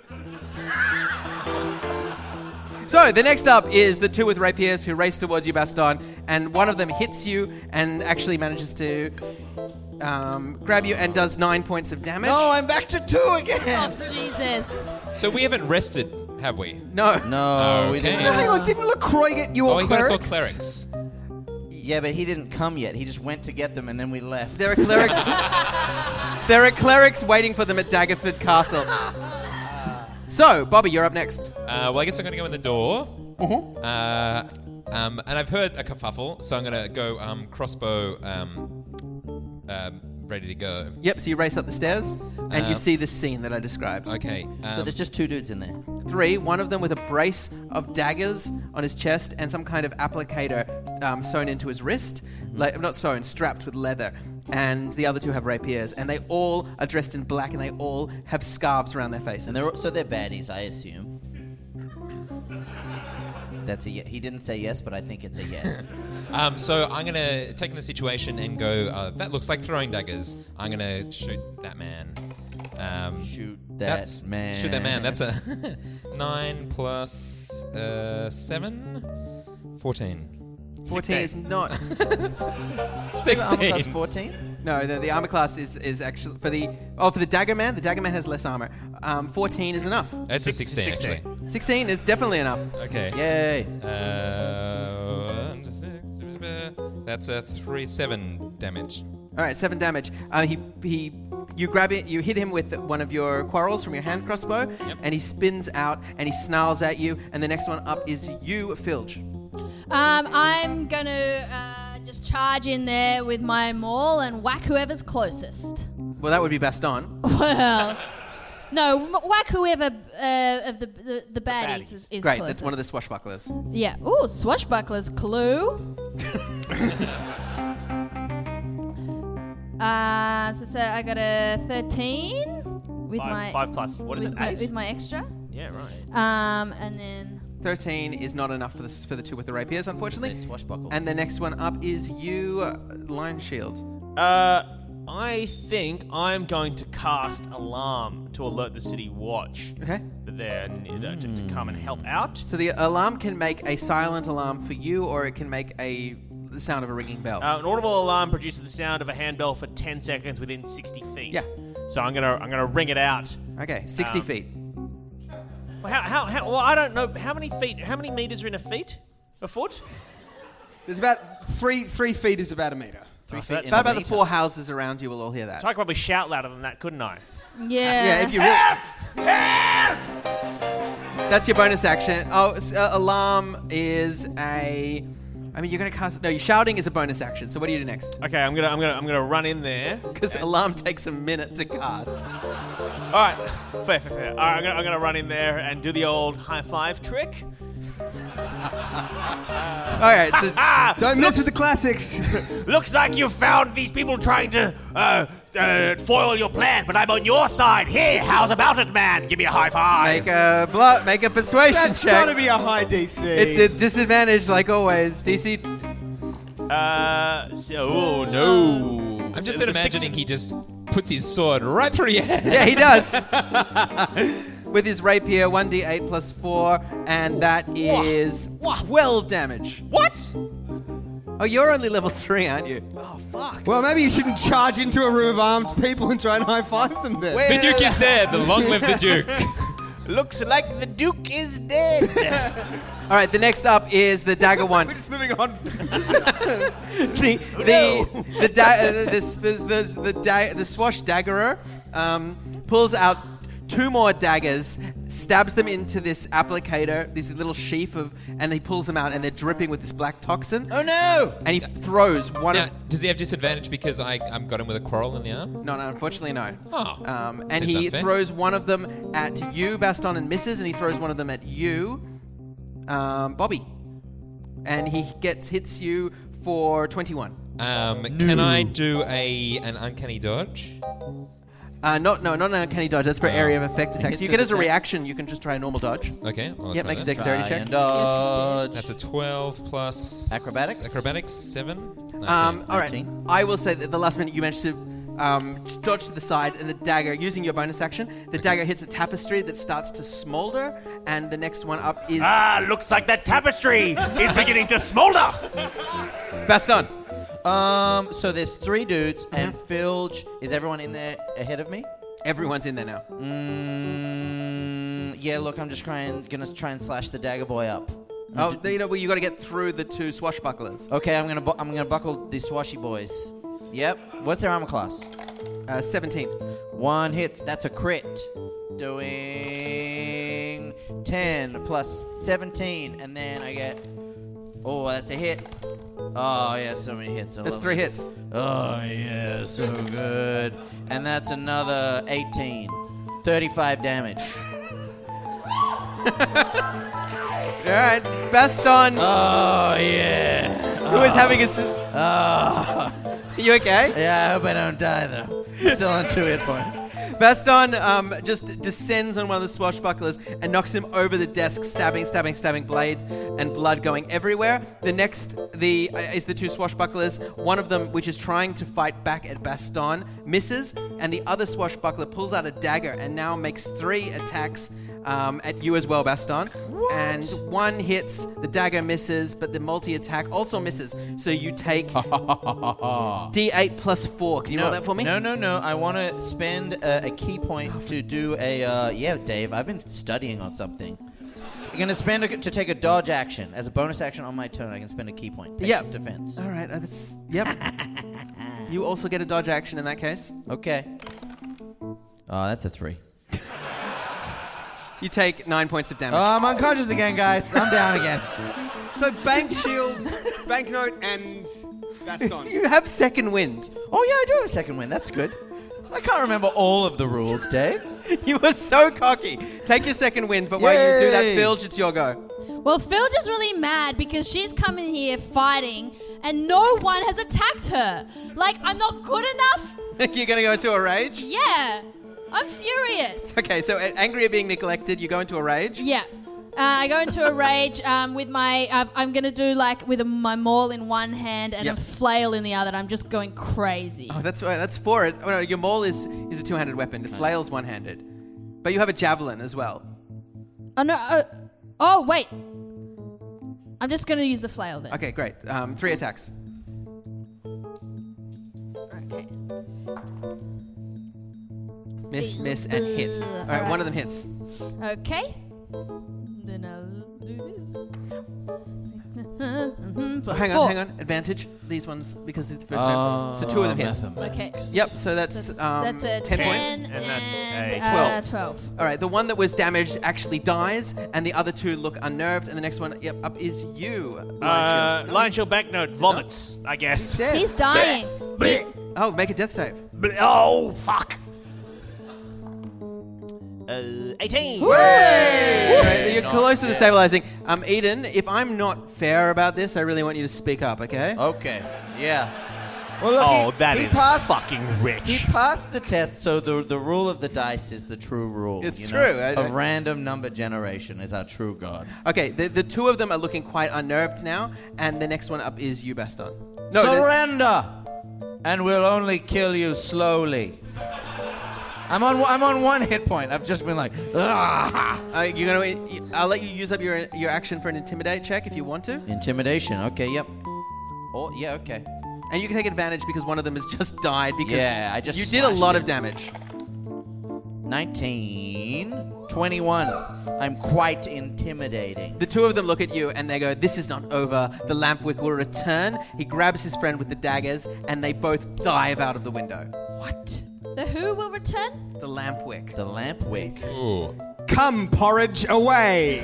[SPEAKER 4] So, the next up is the two with rapiers who race towards you, Baston, and one of them hits you and actually manages to um, grab you and does nine points of damage.
[SPEAKER 10] No, I'm back to two again.
[SPEAKER 5] Oh, Jesus.
[SPEAKER 9] So we haven't rested, have we?
[SPEAKER 4] No.
[SPEAKER 10] No, we
[SPEAKER 9] Okay.
[SPEAKER 10] didn't.
[SPEAKER 8] No, hang on, didn't LaCroix get you
[SPEAKER 9] Oh,
[SPEAKER 8] all
[SPEAKER 9] he got us all
[SPEAKER 8] clerics?
[SPEAKER 9] clerics.
[SPEAKER 10] Yeah, but he didn't come yet. He just went to get them and then we left.
[SPEAKER 4] There are clerics. There are clerics waiting for them at Daggerford Castle. So, Bobby, you're up next.
[SPEAKER 9] Uh, well, I guess I'm going to go in the door. Uh, um, and I've heard a kerfuffle, so I'm going to go um, crossbow um, um, ready to go.
[SPEAKER 4] Yep, so you race up the stairs, and
[SPEAKER 9] Uh,
[SPEAKER 4] you see this scene that I described.
[SPEAKER 9] Okay.
[SPEAKER 10] So
[SPEAKER 9] Um,
[SPEAKER 10] there's just two dudes in there.
[SPEAKER 4] Three, one of them with a brace of daggers on his chest and some kind of applicator um, sewn into his wrist. Le- not sewn, strapped with leather. And the other two have rapiers, and they all are dressed in black, and they all have scarves around their faces.
[SPEAKER 10] And they're so they're baddies, I assume. That's a ye- he didn't say yes, but I think it's a yes.
[SPEAKER 9] um, so I'm going to take in the situation and go, uh, that looks like throwing daggers. I'm going to shoot that man. Um,
[SPEAKER 10] Shoot that
[SPEAKER 9] that's,
[SPEAKER 10] man.
[SPEAKER 9] Shoot that man. That's a nine plus uh, seven. fourteen.
[SPEAKER 4] fourteen is not.
[SPEAKER 10] Armor class fourteen.
[SPEAKER 4] No, the, the armor class is, is actually for the oh for the dagger man. The dagger man has less armor. Um, fourteen is enough.
[SPEAKER 9] That's a sixteen,
[SPEAKER 7] sixteen.
[SPEAKER 9] actually.
[SPEAKER 4] Sixteen is definitely enough.
[SPEAKER 9] Okay.
[SPEAKER 10] Yay!
[SPEAKER 9] Uh, one, six, that's a three, seven damage.
[SPEAKER 4] All right, seven damage. Uh, he he, you grab it, you hit him with one of your quarrels from your hand crossbow,
[SPEAKER 9] Yep.
[SPEAKER 4] and he spins out and he snarls at you. And the next one up is you, Filge.
[SPEAKER 5] Um, I'm going to uh, just charge in there with my maul and whack whoever's closest.
[SPEAKER 4] Well, that would be Baston.
[SPEAKER 5] Well, no, m- whack whoever uh, of the the, the baddies is, is
[SPEAKER 4] Great,
[SPEAKER 5] closest.
[SPEAKER 4] that's one of the swashbucklers.
[SPEAKER 5] Yeah. Ooh, swashbuckler's clue. uh, so, so I got a thirteen with
[SPEAKER 7] Five-
[SPEAKER 5] my
[SPEAKER 7] five plus- what is
[SPEAKER 5] with
[SPEAKER 7] it,
[SPEAKER 5] my,
[SPEAKER 7] eight?
[SPEAKER 5] with my extra.
[SPEAKER 7] Yeah, right.
[SPEAKER 5] Um, and then
[SPEAKER 4] Thirteen is not enough for the s- for the two with the rapiers, unfortunately.
[SPEAKER 10] Say swashbuckles.
[SPEAKER 4] And the next one up is you, uh, Lion Shield.
[SPEAKER 7] Uh, I think I'm going to cast Alarm to alert the city watch
[SPEAKER 4] Okay.
[SPEAKER 7] that they're uh, to, to come and help out.
[SPEAKER 4] So the alarm can make a silent alarm for you, or it can make a the sound of a ringing bell.
[SPEAKER 7] Uh, an audible alarm produces the sound of a handbell for ten seconds within sixty feet.
[SPEAKER 4] Yeah.
[SPEAKER 7] So I'm gonna I'm gonna ring it out.
[SPEAKER 4] Okay, sixty
[SPEAKER 7] um,
[SPEAKER 4] feet.
[SPEAKER 7] Well, how, how, how, well, I don't know how many feet. How many meters are in a feet? A foot?
[SPEAKER 8] There's about three three feet is about a meter.
[SPEAKER 7] Three
[SPEAKER 10] Oh,
[SPEAKER 7] feet.
[SPEAKER 10] so
[SPEAKER 7] in
[SPEAKER 10] that's
[SPEAKER 7] a
[SPEAKER 4] About about the
[SPEAKER 7] meter.
[SPEAKER 4] four houses around you will all hear that.
[SPEAKER 7] So I could probably shout louder than that, couldn't I?
[SPEAKER 5] yeah.
[SPEAKER 4] Yeah, if you really. That's your bonus action. Oh, s- uh, alarm is a. I mean, you're gonna cast. No, shouting is a bonus action. So what do you do next?
[SPEAKER 7] Okay, I'm gonna I'm gonna I'm gonna run in there.
[SPEAKER 4] Because alarm takes a minute to cast.
[SPEAKER 7] All right, fair, fair, fair. All right, I'm gonna, I'm gonna run in there and do the old high five trick.
[SPEAKER 4] All right. So
[SPEAKER 7] Ah,
[SPEAKER 8] Don't mess
[SPEAKER 7] looks,
[SPEAKER 8] with the classics.
[SPEAKER 7] looks like you found these people trying to uh, uh, foil your plan, but I'm on your side. Here, how's about it, man? Give me a high five.
[SPEAKER 4] make a blo- make a persuasion
[SPEAKER 8] That's
[SPEAKER 4] check.
[SPEAKER 8] gotta be a high D C.
[SPEAKER 4] It's a disadvantage, like always. D C.
[SPEAKER 7] Uh, so, oh no.
[SPEAKER 9] I'm just
[SPEAKER 7] It's a six-
[SPEAKER 9] imagining he just puts his sword right through your head.
[SPEAKER 4] Yeah, he does. With his rapier, one d eight plus four, and that is twelve damage.
[SPEAKER 7] What?
[SPEAKER 4] Oh, you're only level three, aren't you?
[SPEAKER 7] Oh fuck.
[SPEAKER 8] Well, maybe you shouldn't charge into a room of armed people and try and high five them there.
[SPEAKER 9] The Duke is dead. Long live the Duke.
[SPEAKER 7] Looks like the Duke is dead.
[SPEAKER 4] All right, the next up is the dagger one.
[SPEAKER 8] We're just moving on.
[SPEAKER 4] the the the da- uh, this this this the da- the swash daggerer um, pulls out two more daggers, stabs them into this applicator, this little sheath of, and he pulls them out, and they're dripping with this black toxin.
[SPEAKER 10] Oh no!
[SPEAKER 4] And he throws one
[SPEAKER 9] Now,
[SPEAKER 4] of.
[SPEAKER 9] does he have disadvantage because I I'm got him with a quarrel in the arm?
[SPEAKER 4] No, no, unfortunately, no.
[SPEAKER 9] Oh,
[SPEAKER 4] Um, and
[SPEAKER 9] seems
[SPEAKER 4] he
[SPEAKER 9] unfair.
[SPEAKER 4] throws one of them at you, Baston, and misses, and he throws one of them at you, um, Bobby, and he gets hits you for twenty-one.
[SPEAKER 9] Um, can I do a an uncanny dodge?
[SPEAKER 4] Uh, not no, not an uncanny dodge. That's for area of effect attacks.
[SPEAKER 10] hits
[SPEAKER 4] You
[SPEAKER 10] with
[SPEAKER 4] get as a
[SPEAKER 10] attack.
[SPEAKER 4] reaction. You can just try a normal dodge.
[SPEAKER 9] Okay. I'll
[SPEAKER 4] Yep,
[SPEAKER 9] try
[SPEAKER 4] makes a
[SPEAKER 9] that.
[SPEAKER 4] dexterity
[SPEAKER 10] Try
[SPEAKER 4] check.
[SPEAKER 10] and dodge.
[SPEAKER 9] That's a twelve plus
[SPEAKER 10] Acrobatics?
[SPEAKER 9] Acrobatics seven.
[SPEAKER 4] Um, all right.
[SPEAKER 10] nineteen.
[SPEAKER 4] I will say that the last minute you managed to um, dodge to the side, and the dagger, using your bonus action, the dagger hits a tapestry that starts to smolder, and the next one up is
[SPEAKER 7] Ah, looks like that tapestry is beginning to smolder.
[SPEAKER 4] Baston.
[SPEAKER 10] Um, so there's three dudes, and Filge, is everyone in there ahead of me?
[SPEAKER 4] Everyone's in there now.
[SPEAKER 10] Mm, yeah, look, I'm just trying, gonna try and slash the dagger boy up.
[SPEAKER 4] Oh, j- you know, well, you got to get through the two swashbucklers.
[SPEAKER 10] Okay, I'm gonna bu- I'm gonna buckle these swashy boys. Yep. What's their armor class?
[SPEAKER 4] Uh, seventeen.
[SPEAKER 10] One hit. That's a crit. Doing ten plus seventeen, and then I get. Oh, that's a hit. Oh yeah, so many hits. I
[SPEAKER 4] That's
[SPEAKER 10] love
[SPEAKER 4] three
[SPEAKER 10] this.
[SPEAKER 4] hits.
[SPEAKER 10] Oh yeah, so good. And that's another eighteen. thirty-five damage.
[SPEAKER 4] All right, Baston.
[SPEAKER 10] Oh yeah.
[SPEAKER 4] Who is having a? S-
[SPEAKER 10] Oh.
[SPEAKER 4] you okay?
[SPEAKER 10] Yeah, I hope I don't die though. Still on two hit points.
[SPEAKER 4] Baston um, just descends on one of the swashbucklers and knocks him over the desk, stabbing, stabbing, stabbing, blades and blood going everywhere. The next the uh, is the two swashbucklers. One of them, which is trying to fight back at Baston, misses, and the other swashbuckler pulls out a dagger and now makes three attacks um, at you as well, Baston.
[SPEAKER 10] What?
[SPEAKER 4] And one hits, the dagger misses, but the multi-attack also misses. So you take D eight plus four. Can you roll that for me?
[SPEAKER 10] No, no, no. I want to spend a, a key point to do a. Uh, yeah, Dave. I've been studying on something. I'm gonna spend a, to take a dodge action as a bonus action on my turn. I can spend a key point.
[SPEAKER 4] Yeah.
[SPEAKER 10] Patient defense.
[SPEAKER 4] All right. Uh, that's yep. You also get a dodge action in that case.
[SPEAKER 10] Okay. Oh, that's a three.
[SPEAKER 4] You take nine points of damage.
[SPEAKER 10] Oh, I'm unconscious again, guys. I'm down again.
[SPEAKER 8] So Bank Shield, Banknote, and Baston.
[SPEAKER 4] You have second wind.
[SPEAKER 10] Oh yeah, I do have second wind. That's good. I can't remember all of the rules, Dave.
[SPEAKER 4] You were so cocky. Take your second wind, but while you do that,
[SPEAKER 10] Yay.
[SPEAKER 4] Filge, it's your go.
[SPEAKER 5] Well, Filge is really mad because she's coming here fighting and no one has attacked her. Like, I'm not good enough?
[SPEAKER 4] You're going to go into a rage?
[SPEAKER 5] Yeah. I'm furious.
[SPEAKER 4] Okay, so uh, angry at being neglected, you go into a rage?
[SPEAKER 5] Yeah. Uh, I go into a rage um, with my... Uh, I'm going to do, like, with a, my maul in one hand and
[SPEAKER 4] Yep.
[SPEAKER 5] a flail in the other. I'm just going crazy.
[SPEAKER 4] Oh, that's uh, that's for it. Oh, no, your maul is, is a two-handed weapon. The flail's one-handed. But you have a javelin as well.
[SPEAKER 5] Oh, no. Uh, oh, wait. I'm just going to use the flail then.
[SPEAKER 4] Okay, great. Um, three attacks.
[SPEAKER 5] Okay.
[SPEAKER 4] Miss, miss, and hit. All right,
[SPEAKER 5] Alright.
[SPEAKER 4] one of them hits.
[SPEAKER 5] Okay. Then I'll do this. Mhm,
[SPEAKER 4] Oh,
[SPEAKER 5] plus
[SPEAKER 4] hang
[SPEAKER 5] four.
[SPEAKER 4] on, hang on. Advantage. These ones, because they're the first
[SPEAKER 10] Oh,
[SPEAKER 4] time. So two of them hit.
[SPEAKER 5] Okay.
[SPEAKER 4] Yep, so that's,
[SPEAKER 5] That's,
[SPEAKER 4] um,
[SPEAKER 5] that's a
[SPEAKER 4] ten
[SPEAKER 5] ten,
[SPEAKER 4] points.
[SPEAKER 5] and,
[SPEAKER 7] And that's a
[SPEAKER 5] uh,
[SPEAKER 4] twelve.
[SPEAKER 5] twelve.
[SPEAKER 4] All right, the one that was damaged actually dies, and the other two look unnerved, and the next one, yep, up is you.
[SPEAKER 7] Uh,
[SPEAKER 4] Lion Shield.
[SPEAKER 7] Lion Shield Banknote vomits, I guess.
[SPEAKER 5] He's dying. He-
[SPEAKER 4] Oh, make a death save.
[SPEAKER 7] Oh, fuck. Uh, eighteen.
[SPEAKER 4] All right, you're close to the stabilizing. Um, Eden, if I'm not fair about this, I really want you to speak up, okay?
[SPEAKER 10] Okay. Yeah. Well, look,
[SPEAKER 7] Oh,
[SPEAKER 10] he,
[SPEAKER 7] that
[SPEAKER 10] he
[SPEAKER 7] is
[SPEAKER 10] passed,
[SPEAKER 7] fucking rich.
[SPEAKER 10] He passed the test, so the the rule of the dice is the true rule.
[SPEAKER 4] It's
[SPEAKER 10] you
[SPEAKER 4] true,
[SPEAKER 10] Know?
[SPEAKER 4] I-
[SPEAKER 10] Of
[SPEAKER 4] I-
[SPEAKER 10] random number generation is our true god.
[SPEAKER 4] Okay, the, the two of them are looking quite unnerved now, and the next one up is you, Baston. No, the-
[SPEAKER 10] Surrender, and we'll only kill you slowly. I'm on. I'm on one hit point. I've just been like, ah.
[SPEAKER 4] Uh, you're gonna. I'll let you use up your your action for an intimidate check if you want to,
[SPEAKER 10] Intimidation. Okay. Yep. Oh yeah. Okay.
[SPEAKER 4] and you can take advantage because one of them has just died because
[SPEAKER 10] Yeah, I just
[SPEAKER 4] you did a
[SPEAKER 10] slashed
[SPEAKER 4] lot of
[SPEAKER 10] him.
[SPEAKER 4] damage.
[SPEAKER 10] nineteen. twenty-one. I'm quite intimidating.
[SPEAKER 4] The two of them look at you and they go, "This is not over. The lampwick will return." He grabs his friend with the daggers, and they both dive out of the window.
[SPEAKER 10] What?
[SPEAKER 5] The who will return?
[SPEAKER 4] The lampwick.
[SPEAKER 10] The lamp wick.
[SPEAKER 9] Ooh.
[SPEAKER 8] Come, porridge, away!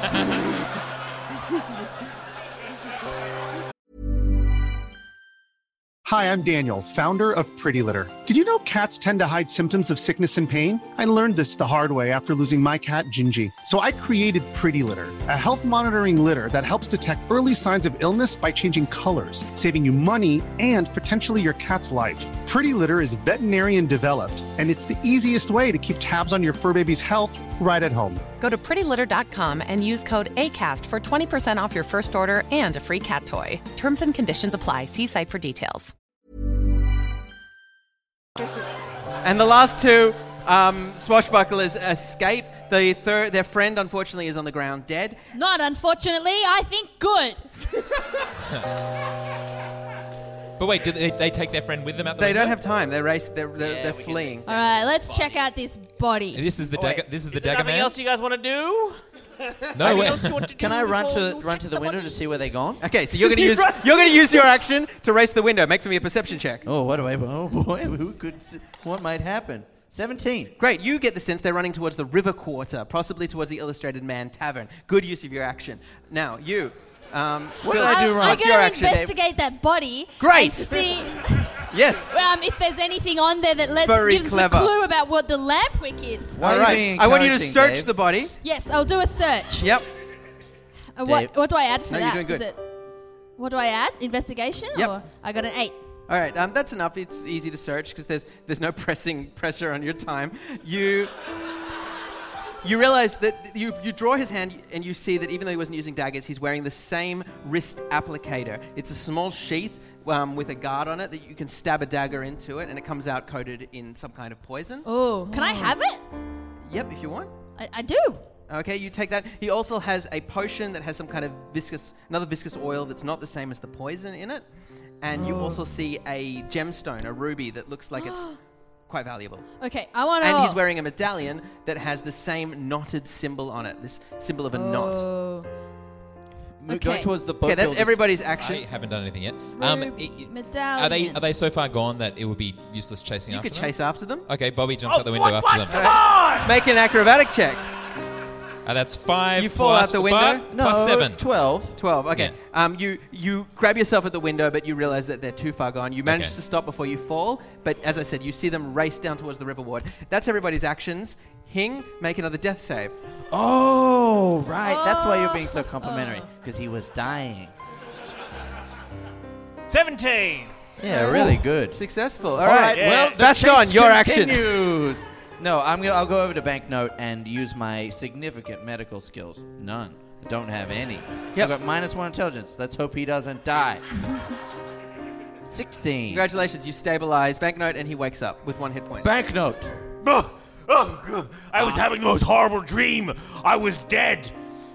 [SPEAKER 12] Hi, I'm Daniel, founder of Pretty Litter. Did you know cats tend to hide symptoms of sickness and pain? I learned this the hard way after losing my cat, Gingy. So I created Pretty Litter, a health monitoring litter that helps detect early signs of illness by changing colors, saving you money and potentially your cat's life. Pretty Litter is veterinarian developed, and it's the easiest way to keep tabs on your fur baby's health right at home.
[SPEAKER 13] Go to pretty litter dot com and use code ACAST for twenty percent off your first order and a free cat toy. Terms and conditions apply. See site for details.
[SPEAKER 4] And the last two um, swashbucklers escape. The third, their friend, unfortunately, is on the ground dead.
[SPEAKER 5] Not unfortunately. I think good.
[SPEAKER 9] But wait, do they, they take their friend with them out the
[SPEAKER 4] They
[SPEAKER 9] window?
[SPEAKER 4] don't have time. They race. They're they're, they're fleeing.
[SPEAKER 5] All right, let's check out this body.
[SPEAKER 9] This is the
[SPEAKER 7] Oh,
[SPEAKER 9] dagger.
[SPEAKER 7] wait.
[SPEAKER 9] This is the
[SPEAKER 7] Is there
[SPEAKER 9] dagger
[SPEAKER 7] nothing
[SPEAKER 9] man.
[SPEAKER 7] else you guys want to do?
[SPEAKER 9] No,
[SPEAKER 7] Anything
[SPEAKER 9] wait.
[SPEAKER 7] else you want to
[SPEAKER 10] Can
[SPEAKER 7] do
[SPEAKER 10] I run
[SPEAKER 7] before
[SPEAKER 10] to
[SPEAKER 7] you
[SPEAKER 10] run
[SPEAKER 7] check
[SPEAKER 10] to the window to see where they're gone?
[SPEAKER 4] Okay, so you're going to
[SPEAKER 7] You
[SPEAKER 4] use
[SPEAKER 7] run-
[SPEAKER 4] you're going to use your action to race the window. Make for me a perception check.
[SPEAKER 10] Oh, what do I? Oh boy, who could? s- What might happen? Seventeen.
[SPEAKER 4] Great, you get the sense they're running towards the river quarter, possibly towards the Illustrated Man Tavern. Good use of your action. Now, you. Um,
[SPEAKER 10] What
[SPEAKER 4] Phil,
[SPEAKER 10] did I do wrong?
[SPEAKER 5] I'm
[SPEAKER 4] What's your
[SPEAKER 5] going to
[SPEAKER 4] action, Dave?
[SPEAKER 5] investigate that body.
[SPEAKER 4] Great.
[SPEAKER 5] And see
[SPEAKER 4] Yes.
[SPEAKER 5] um, if there's anything on there that lets
[SPEAKER 4] Very
[SPEAKER 5] gives
[SPEAKER 4] clever.
[SPEAKER 5] us a clue about what the lamp wick is.
[SPEAKER 10] Why
[SPEAKER 4] All
[SPEAKER 10] are you
[SPEAKER 4] right.
[SPEAKER 10] being
[SPEAKER 4] I want you to
[SPEAKER 10] encouraging,
[SPEAKER 4] search
[SPEAKER 10] Dave?
[SPEAKER 4] the body.
[SPEAKER 5] Yes, I'll do a search.
[SPEAKER 4] Yep.
[SPEAKER 5] Uh, what,
[SPEAKER 10] Dave.
[SPEAKER 5] what do I add for
[SPEAKER 4] No, you're
[SPEAKER 5] that?
[SPEAKER 4] doing good.
[SPEAKER 5] Is it, what do I add? Investigation?
[SPEAKER 4] Yep.
[SPEAKER 5] Or I got an eight.
[SPEAKER 4] All right, um, that's enough. It's easy to search because there's there's no pressing pressure on your time. You you realize that you you draw his hand and you see that even though he wasn't using daggers, he's wearing the same wrist applicator. It's a small sheath um, with a guard on it that you can stab a dagger into it, and it comes out coated in some kind of poison.
[SPEAKER 5] Oh, can I have it?
[SPEAKER 4] Yep, if you want.
[SPEAKER 5] I, I do.
[SPEAKER 4] Okay, you take that. He also has a potion that has some kind of viscous, another viscous oil that's not the same as the poison in it. And you
[SPEAKER 5] Oh.
[SPEAKER 4] also see a gemstone, a ruby, that looks like it's quite valuable.
[SPEAKER 5] Okay, I want to.
[SPEAKER 4] And he's wearing a medallion that has the same knotted symbol on it, this symbol of a knot.
[SPEAKER 5] Oh.
[SPEAKER 10] Mo-
[SPEAKER 5] Okay.
[SPEAKER 10] Going towards the boat.
[SPEAKER 4] Okay, that's
[SPEAKER 10] builders.
[SPEAKER 4] everybody's
[SPEAKER 9] I
[SPEAKER 4] action.
[SPEAKER 9] haven't done anything yet. Um,
[SPEAKER 5] Ruby
[SPEAKER 9] i- i-
[SPEAKER 5] medallion.
[SPEAKER 9] are they are they so far gone that it would be useless chasing
[SPEAKER 4] You
[SPEAKER 9] after
[SPEAKER 4] could
[SPEAKER 9] them?
[SPEAKER 4] chase after them.
[SPEAKER 9] Okay, Bobby jumps
[SPEAKER 7] Oh,
[SPEAKER 9] out the window
[SPEAKER 7] what,
[SPEAKER 9] after
[SPEAKER 7] what?
[SPEAKER 9] them.
[SPEAKER 7] Come on!
[SPEAKER 4] Make an acrobatic check.
[SPEAKER 9] Uh, that's five.
[SPEAKER 4] You fall
[SPEAKER 9] plus-
[SPEAKER 4] out the window?
[SPEAKER 9] but-
[SPEAKER 10] No,
[SPEAKER 9] plus seven.
[SPEAKER 10] twelve.
[SPEAKER 4] twelve, okay.
[SPEAKER 9] Yeah.
[SPEAKER 4] Um, you, you grab yourself at the window, but you realize that they're too far gone. You manage
[SPEAKER 9] Okay.
[SPEAKER 4] to stop before you fall, but as I said, you see them race down towards the river ward. That's everybody's actions. Hing, make another death save.
[SPEAKER 10] Oh, right. That's why you're being so complimentary, because he was dying.
[SPEAKER 7] Seventeen.
[SPEAKER 10] Yeah, really good.
[SPEAKER 4] Successful. All
[SPEAKER 10] All
[SPEAKER 4] right,
[SPEAKER 10] right.
[SPEAKER 7] Yeah.
[SPEAKER 10] Well, the
[SPEAKER 4] that's
[SPEAKER 10] chase
[SPEAKER 4] gone. Your action.
[SPEAKER 10] continues. No, I'm gonna. I'll go over to Banknote and use my significant medical skills. None. I don't have any.
[SPEAKER 4] Yep.
[SPEAKER 10] I've got minus one intelligence. Let's hope he doesn't die. Sixteen.
[SPEAKER 4] Congratulations, you stabilize Banknote, and he wakes up with one hit point.
[SPEAKER 10] Banknote.
[SPEAKER 7] Oh, oh, God. I was having the most horrible dream. I was dead.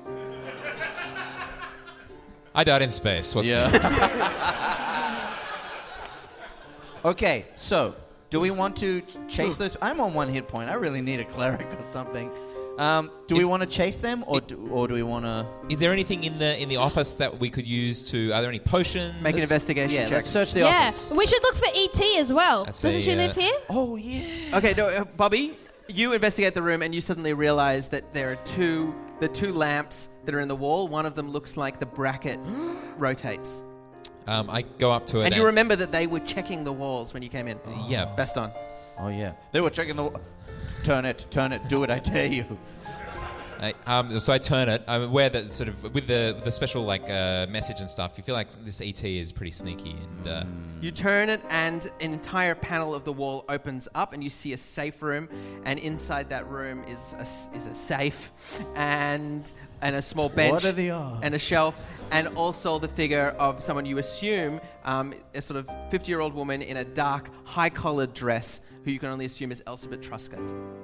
[SPEAKER 9] I died in space. What's
[SPEAKER 10] Yeah. Okay, so do we want to ch- chase those? I'm on one hit point. I really need a cleric or something. Um, do we
[SPEAKER 9] Is-
[SPEAKER 10] want to chase them, or do, or do we want to?
[SPEAKER 9] Is there anything in the in the office that we could use to? Are there any potions?
[SPEAKER 4] Make an investigation
[SPEAKER 10] Yeah,
[SPEAKER 4] check.
[SPEAKER 10] let's search the
[SPEAKER 5] Yeah,
[SPEAKER 10] office.
[SPEAKER 5] we should look for E T as well.
[SPEAKER 9] That's
[SPEAKER 5] Doesn't
[SPEAKER 9] a,
[SPEAKER 5] she
[SPEAKER 9] uh,
[SPEAKER 5] live here?
[SPEAKER 10] Oh yeah.
[SPEAKER 4] Okay, no, uh, Bobby, you investigate the room, and you suddenly realize that there are two the two lamps that are in the wall. One of them looks like the bracket rotates.
[SPEAKER 9] Um, I go up to it.
[SPEAKER 4] And you remember that they were checking the walls when you came in.
[SPEAKER 9] Yeah.
[SPEAKER 4] Baston.
[SPEAKER 10] Oh yeah. They were checking the. wa- Turn it, turn it, do it, I dare you.
[SPEAKER 9] I, um, so I turn it. I'm aware that sort of with the with the special like uh, message and stuff, you feel like this E T is pretty sneaky and. Uh,
[SPEAKER 4] You turn it, and an entire panel of the wall opens up, and you see a safe room. And inside that room is a, s- is a safe, and and a small bench,
[SPEAKER 10] What are the odds?
[SPEAKER 4] and a shelf, and also the figure of someone you assume um, a sort of fifty-year-old woman in a dark, high-collared dress, who you can only assume is Elspeth Truscott.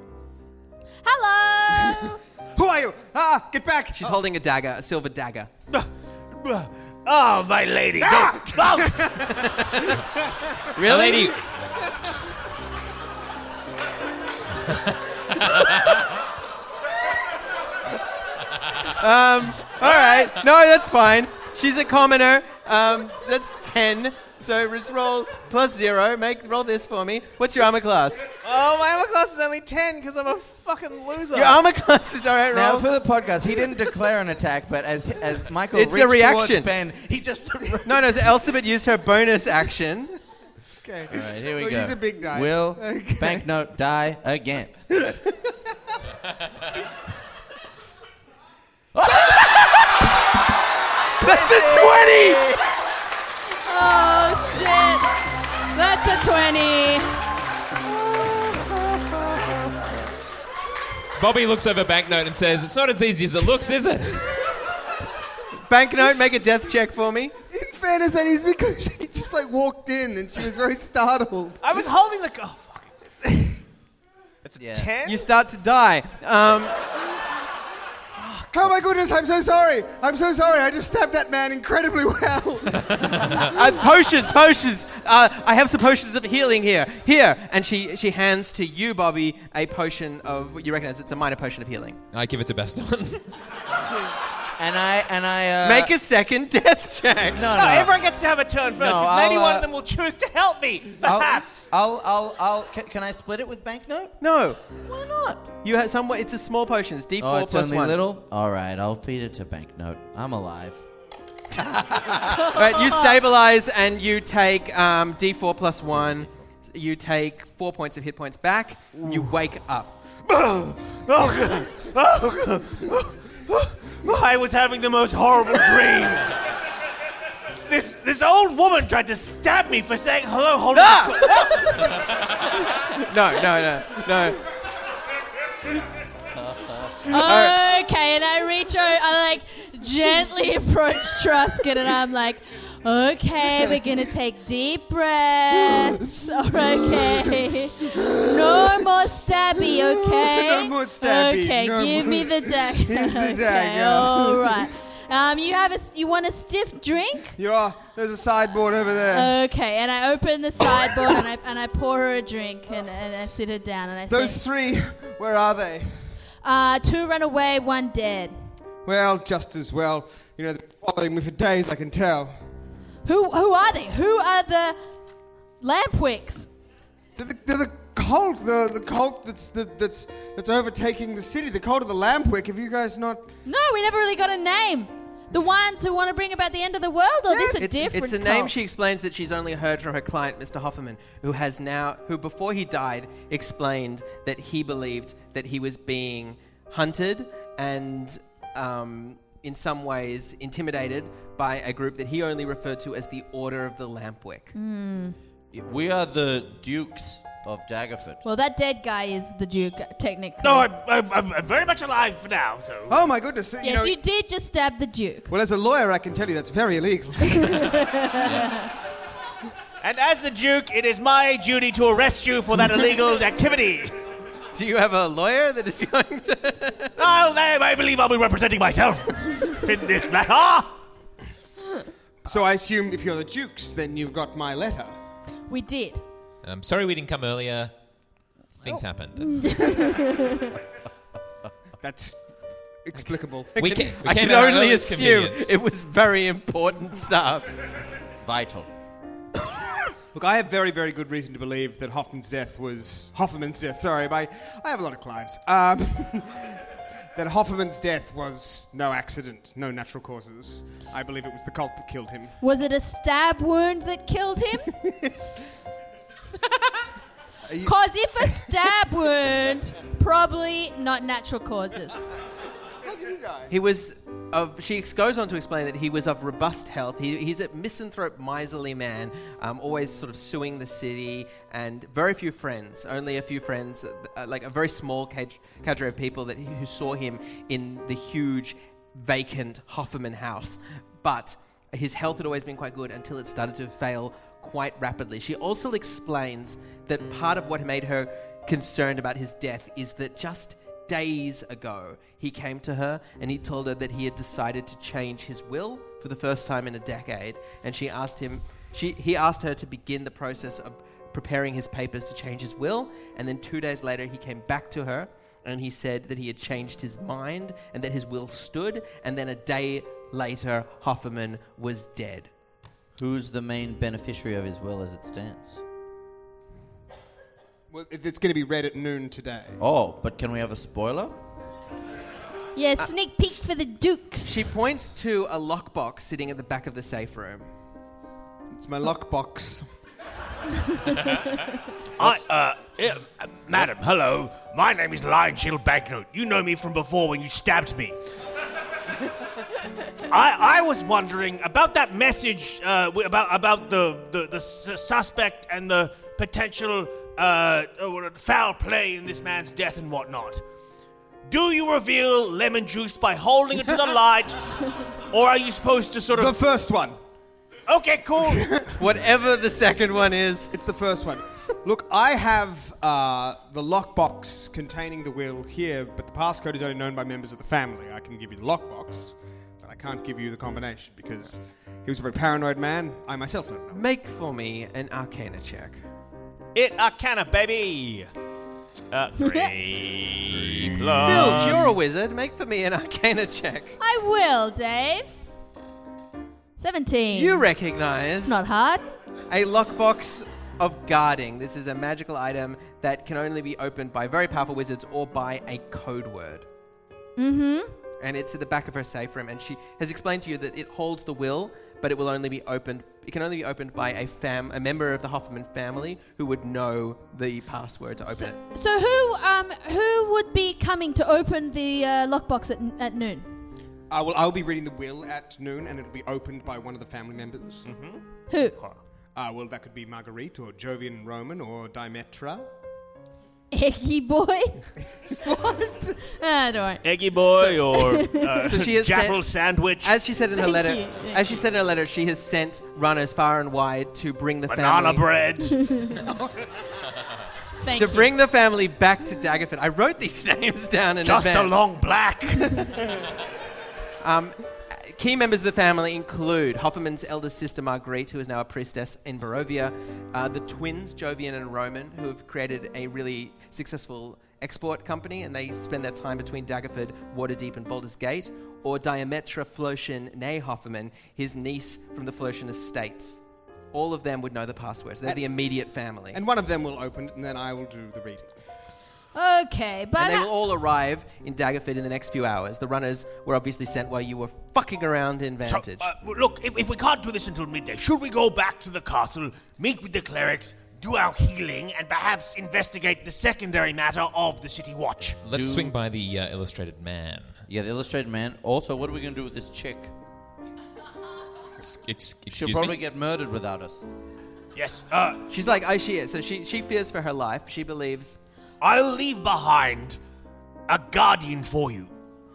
[SPEAKER 5] Hello.
[SPEAKER 8] Who are you? Ah, get back!
[SPEAKER 4] She's holding a dagger, a silver dagger.
[SPEAKER 7] Oh, my lady. Don't. Oh.
[SPEAKER 4] Really?
[SPEAKER 9] lady.
[SPEAKER 4] Um, all right. No, that's fine. She's a commoner. Um, that's ten. So just roll plus zero. Make roll this for me. What's your armor class?
[SPEAKER 7] Oh, my armor class is only ten because I'm a fucking loser.
[SPEAKER 4] Your armor class is all right.
[SPEAKER 10] Now,
[SPEAKER 4] Roll.
[SPEAKER 10] for the podcast, he didn't declare an attack, but as as Michael
[SPEAKER 4] It's a
[SPEAKER 10] reached
[SPEAKER 4] reaction.
[SPEAKER 10] towards Ben, he just.
[SPEAKER 4] No, no. So Elspeth used her bonus action.
[SPEAKER 8] Okay.
[SPEAKER 10] All right, here we
[SPEAKER 8] Well,
[SPEAKER 10] go.
[SPEAKER 8] use a big dice.
[SPEAKER 10] Will
[SPEAKER 8] Okay.
[SPEAKER 10] Banknote die again?
[SPEAKER 4] That's a twenty.
[SPEAKER 5] Oh shit. That's a twenty.
[SPEAKER 9] Bobby looks over Banknote and says, "It's not as easy as it looks, is it?"
[SPEAKER 4] Banknote, make a death check for me.
[SPEAKER 8] In fairness, that is because she just like walked in and she was very startled.
[SPEAKER 7] I was holding the. Oh, fuck. It's a
[SPEAKER 10] Yeah.
[SPEAKER 7] ten?
[SPEAKER 4] You start to die. Um,
[SPEAKER 8] Oh my goodness, I'm so sorry. I'm so sorry. I just stabbed that man incredibly well.
[SPEAKER 4] uh, potions, potions. Uh, I have some potions of healing here. Here. And she, she hands to you, Bobby, a potion of, you recognize it's a minor potion of healing.
[SPEAKER 9] I give it to Baston.
[SPEAKER 10] And I and I uh,
[SPEAKER 4] make a second death check.
[SPEAKER 10] No, no,
[SPEAKER 7] no, everyone gets to have a turn first.
[SPEAKER 10] No,
[SPEAKER 7] Because maybe
[SPEAKER 10] I'll,
[SPEAKER 7] one
[SPEAKER 10] uh,
[SPEAKER 7] of them will choose to help me. Perhaps.
[SPEAKER 10] I'll, I'll, I'll, I'll can, can I split it with banknote?
[SPEAKER 4] No.
[SPEAKER 10] Why not?
[SPEAKER 4] You have some. It's a small potion. It's D four
[SPEAKER 10] Oh, it's
[SPEAKER 4] plus
[SPEAKER 10] only
[SPEAKER 4] one.
[SPEAKER 10] little. All right, I'll feed it to banknote. I'm alive.
[SPEAKER 4] Right, you stabilize and you take um, D four plus one. You take four points of hit points back. You wake up.
[SPEAKER 7] Oh, God. Oh, God. I was having the most horrible dream. This this old woman tried to stab me for saying hello, hold
[SPEAKER 4] Ah!
[SPEAKER 7] on.
[SPEAKER 4] no, no, no, no.
[SPEAKER 5] Okay, and I reach out, I like gently approach Truscott, and I'm like, okay, we're gonna take deep breaths. Okay, no more stabby. Okay,
[SPEAKER 8] No more stabby.
[SPEAKER 5] Okay,
[SPEAKER 8] No
[SPEAKER 5] give
[SPEAKER 8] more-
[SPEAKER 5] me the dagger.
[SPEAKER 8] Here's the
[SPEAKER 5] Okay,
[SPEAKER 8] dagger.
[SPEAKER 5] all right. Um, you have a, s- you want a stiff drink?
[SPEAKER 8] Yeah, there's a sideboard over there.
[SPEAKER 5] Okay, and I open the sideboard and I and I pour her a drink and, and I sit her down and I
[SPEAKER 8] Those
[SPEAKER 5] say,
[SPEAKER 8] three, where are they?
[SPEAKER 5] uh, two run away, one dead.
[SPEAKER 8] Well, just as well. You know, they've been following me for days, I can tell.
[SPEAKER 5] Who who are they? Who are the Lampwicks?
[SPEAKER 8] They're the, they're the cult, the, the cult that's the, that's that's overtaking the city. The cult of the Lampwick. Have you guys not?
[SPEAKER 5] No, we never really got a name. The ones who want to bring about the end of the world, or this is a
[SPEAKER 4] It's,
[SPEAKER 5] different
[SPEAKER 4] it's a
[SPEAKER 5] cult?
[SPEAKER 4] name she explains that she's only heard from her client, Mister Hofferman, who has now, who before he died, explained that he believed that he was being hunted and, um, in some ways, intimidated by a group that he only referred to as the Order of the Lampwick.
[SPEAKER 5] Hmm.
[SPEAKER 10] We are the Dukes of Daggerford.
[SPEAKER 5] Well, that dead guy is the Duke, technically.
[SPEAKER 7] No, I'm, I'm, I'm I'm very much alive for now, so...
[SPEAKER 8] Oh my goodness! You
[SPEAKER 5] yes,
[SPEAKER 8] know,
[SPEAKER 5] you did just stab the Duke.
[SPEAKER 8] well, as a lawyer, I can tell you that's very illegal.
[SPEAKER 7] And as the Duke, it is my duty to arrest you for that illegal activity.
[SPEAKER 4] Do you have a lawyer that is going to...
[SPEAKER 7] Well, then I believe I'll be representing myself in this matter.
[SPEAKER 8] So I assume if you're the Dukes, then you've got my letter.
[SPEAKER 5] We did.
[SPEAKER 9] I'm sorry we didn't come earlier. Things happened.
[SPEAKER 8] That's explicable.
[SPEAKER 9] We ca- we
[SPEAKER 4] I
[SPEAKER 9] came
[SPEAKER 4] can
[SPEAKER 9] at our
[SPEAKER 4] only
[SPEAKER 9] earliest
[SPEAKER 4] assume
[SPEAKER 9] convenience.
[SPEAKER 4] it was very important stuff.
[SPEAKER 10] Vital.
[SPEAKER 8] Look, I have very, very good reason to believe that Hoffman's death was... Hoffman's death, sorry, my, I have a lot of clients. Um, that Hoffman's death was no accident, no natural causes. I believe it was the cult that killed him.
[SPEAKER 5] Was it a stab wound that killed him? Because if a stab wound, probably not natural causes.
[SPEAKER 8] How did he die?
[SPEAKER 4] He was of. She goes on to explain that he was of robust health. He, he's a misanthrope, miserly man, um, always sort of suing the city, and very few friends. Only a few friends, uh, like a very small cad- cadre of people that who saw him in the huge, vacant Hofferman house. But his health had always been quite good until it started to fail quite rapidly. She also explains that part of what made her concerned about his death is that just days ago, he came to her and he told her that he had decided to change his will for the first time in a decade. And she asked him, she, he asked her to begin the process of preparing his papers to change his will. And then two days later, he came back to her and he said that he had changed his mind and that his will stood. And then a day later, Hofferman was dead.
[SPEAKER 10] Who's the main beneficiary of his will as it stands?
[SPEAKER 8] Well, it- it's going to be read at noon today.
[SPEAKER 10] Oh, but can we have a spoiler?
[SPEAKER 5] Yeah, sneak peek for the Dukes.
[SPEAKER 4] She points to a lockbox sitting at the back of the safe room.
[SPEAKER 8] It's my lockbox.
[SPEAKER 7] I, uh, yeah, uh, madam, hello. My name is Lion Shield Banknote. You know me from before when you stabbed me. I, I was wondering about that message uh, w- about about the the, the s- suspect and the potential uh, uh, foul play in this man's death and whatnot. Do you reveal lemon juice by holding it to the light, or are you supposed to sort of
[SPEAKER 8] The first one.
[SPEAKER 7] Okay, cool.
[SPEAKER 4] Whatever the second one is.
[SPEAKER 8] It's the first one. Look, I have uh, the lockbox containing the will here, but the passcode is only known by members of the family. I can give you the lockbox, but I can't give you the combination because he was a very paranoid man. I myself don't know.
[SPEAKER 4] Make for me an Arcana check.
[SPEAKER 7] It Arcana, baby. Uh, three plus.
[SPEAKER 4] Filch, you're a wizard. Make for me an Arcana check.
[SPEAKER 5] I will, Dave. seventeen.
[SPEAKER 4] You recognize...
[SPEAKER 5] It's not hard.
[SPEAKER 4] A lockbox of guarding. This is a magical item that can only be opened by very powerful wizards or by a code word.
[SPEAKER 5] Mm-hmm.
[SPEAKER 4] And it's at the back of her safe room, and she has explained to you that it holds the will, but it will only be opened. It can only be opened by a fam, a member of the Hoffman family who would know the password to open
[SPEAKER 5] So,
[SPEAKER 4] it.
[SPEAKER 5] so who um who would be coming to open the uh, lockbox at at noon?
[SPEAKER 8] Uh, well, I'll be reading the will at noon, and it'll be opened by one of the family members.
[SPEAKER 7] Mm-hmm.
[SPEAKER 5] Who?
[SPEAKER 8] Uh, well, that could be Marguerite, or Jovian Roman, or Dimetra.
[SPEAKER 5] Eggy boy? What? Ah, don't worry.
[SPEAKER 7] Eggy boy or uh,
[SPEAKER 4] So she has
[SPEAKER 7] Jaffle
[SPEAKER 4] sent-
[SPEAKER 7] sandwich.
[SPEAKER 4] As she said in her
[SPEAKER 5] Thank
[SPEAKER 4] letter,
[SPEAKER 5] you, thank
[SPEAKER 4] as she said in her letter, she has sent runners far and wide to bring the
[SPEAKER 7] Banana
[SPEAKER 4] family
[SPEAKER 7] bread.
[SPEAKER 5] Thank
[SPEAKER 4] to
[SPEAKER 5] you.
[SPEAKER 4] bring the family back to Daggerford. I wrote these names down in
[SPEAKER 7] Just
[SPEAKER 4] advance.
[SPEAKER 7] a long black.
[SPEAKER 4] Um, key members of the family include Hofferman's eldest sister Marguerite, who is now a priestess in Barovia, uh, the twins Jovian and Roman, who have created a really successful export company, and they spend their time between Daggerford, Waterdeep, and Baldur's Gate, or Diametra Flotian née Hofferman, his niece from the Flotian estates. All of them would know the passwords. They're
[SPEAKER 8] And-
[SPEAKER 4] the immediate family.
[SPEAKER 8] And one of them will open it, and then I will do the reading.
[SPEAKER 5] Okay, but
[SPEAKER 4] And they
[SPEAKER 5] ha-
[SPEAKER 4] will all arrive in Daggerford in the next few hours. The runners were obviously sent while you were fucking around in
[SPEAKER 7] So,
[SPEAKER 4] Vantage.
[SPEAKER 7] uh, look, if, if we can't do this until midday, should we go back to the castle, meet with the clerics, do our healing, and perhaps investigate the secondary matter of the City Watch?
[SPEAKER 9] Let's
[SPEAKER 10] Do-
[SPEAKER 9] swing by the uh, illustrated man.
[SPEAKER 10] Yeah, the illustrated man. Also, what are we going to do with this chick?
[SPEAKER 9] Ex- ex-
[SPEAKER 10] She'll
[SPEAKER 9] excuse
[SPEAKER 10] probably
[SPEAKER 9] me?
[SPEAKER 10] get murdered without us.
[SPEAKER 7] Yes, uh,
[SPEAKER 4] She's like, oh, she is. So she, she fears for her life. She believes...
[SPEAKER 7] I'll leave behind a guardian for you.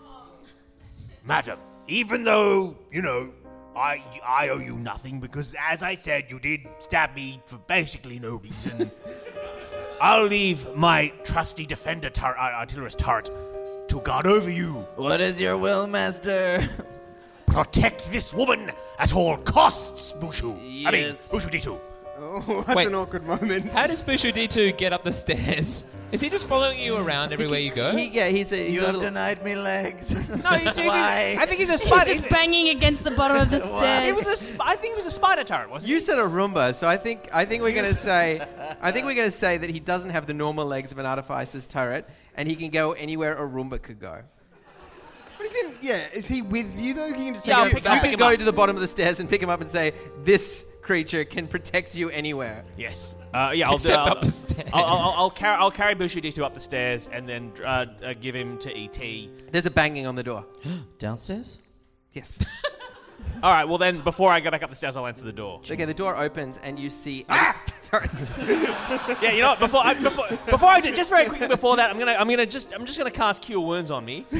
[SPEAKER 7] Madam, even though, you know, I I owe you nothing because, as I said, you did stab me for basically no reason. I'll leave my trusty defender tur- uh, artillerist turret to guard over you.
[SPEAKER 10] What is your will, master?
[SPEAKER 7] Protect this woman at all costs, Bushu. I mean,
[SPEAKER 10] Yes.
[SPEAKER 7] Bushu D two.
[SPEAKER 8] Oh, that's
[SPEAKER 9] Wait.
[SPEAKER 8] an awkward moment.
[SPEAKER 9] How does Bushu D two get up the stairs? Is he just following you around everywhere you go?
[SPEAKER 4] He, yeah, he's a, he's
[SPEAKER 10] You
[SPEAKER 4] a
[SPEAKER 10] have
[SPEAKER 4] little...
[SPEAKER 10] denied me legs.
[SPEAKER 7] No, he's, he's,
[SPEAKER 10] Why?
[SPEAKER 7] I think he's a
[SPEAKER 5] he's
[SPEAKER 7] spider.
[SPEAKER 5] just banging against the bottom of the stairs.
[SPEAKER 7] It was a sp- I think it was a spider turret, wasn't it?
[SPEAKER 4] You said a Roomba, so I think I think we're gonna say I think we're gonna say that he doesn't have the normal legs of an artificer's turret, and he can go anywhere a Roomba could go.
[SPEAKER 8] But is he, yeah, is he with you, though? Can you just
[SPEAKER 7] Yeah,
[SPEAKER 8] take
[SPEAKER 7] I'll
[SPEAKER 8] him
[SPEAKER 7] pick-
[SPEAKER 8] back?
[SPEAKER 7] I'll
[SPEAKER 4] You
[SPEAKER 7] pick
[SPEAKER 4] can
[SPEAKER 7] him
[SPEAKER 4] go
[SPEAKER 7] up.
[SPEAKER 4] to the bottom of the stairs and pick him up and say, "This creature can protect you anywhere."
[SPEAKER 7] Yes. Uh, yeah, I'll,
[SPEAKER 9] Except
[SPEAKER 7] I'll,
[SPEAKER 9] up the stairs.
[SPEAKER 7] I'll, I'll, I'll, carry, I'll carry Bushu D two up the stairs and then uh, uh, give him to E T.
[SPEAKER 4] There's a banging on the door.
[SPEAKER 10] Downstairs?
[SPEAKER 4] Yes.
[SPEAKER 7] All right, well then, before I go back up the stairs, I'll answer the door.
[SPEAKER 4] Okay, the door opens and you see.
[SPEAKER 8] Sorry.
[SPEAKER 7] Yeah, you know what? Before I, before, before I do, just very quickly before that, I'm gonna, I'm gonna just, I'm just gonna cast Cure Wounds on me.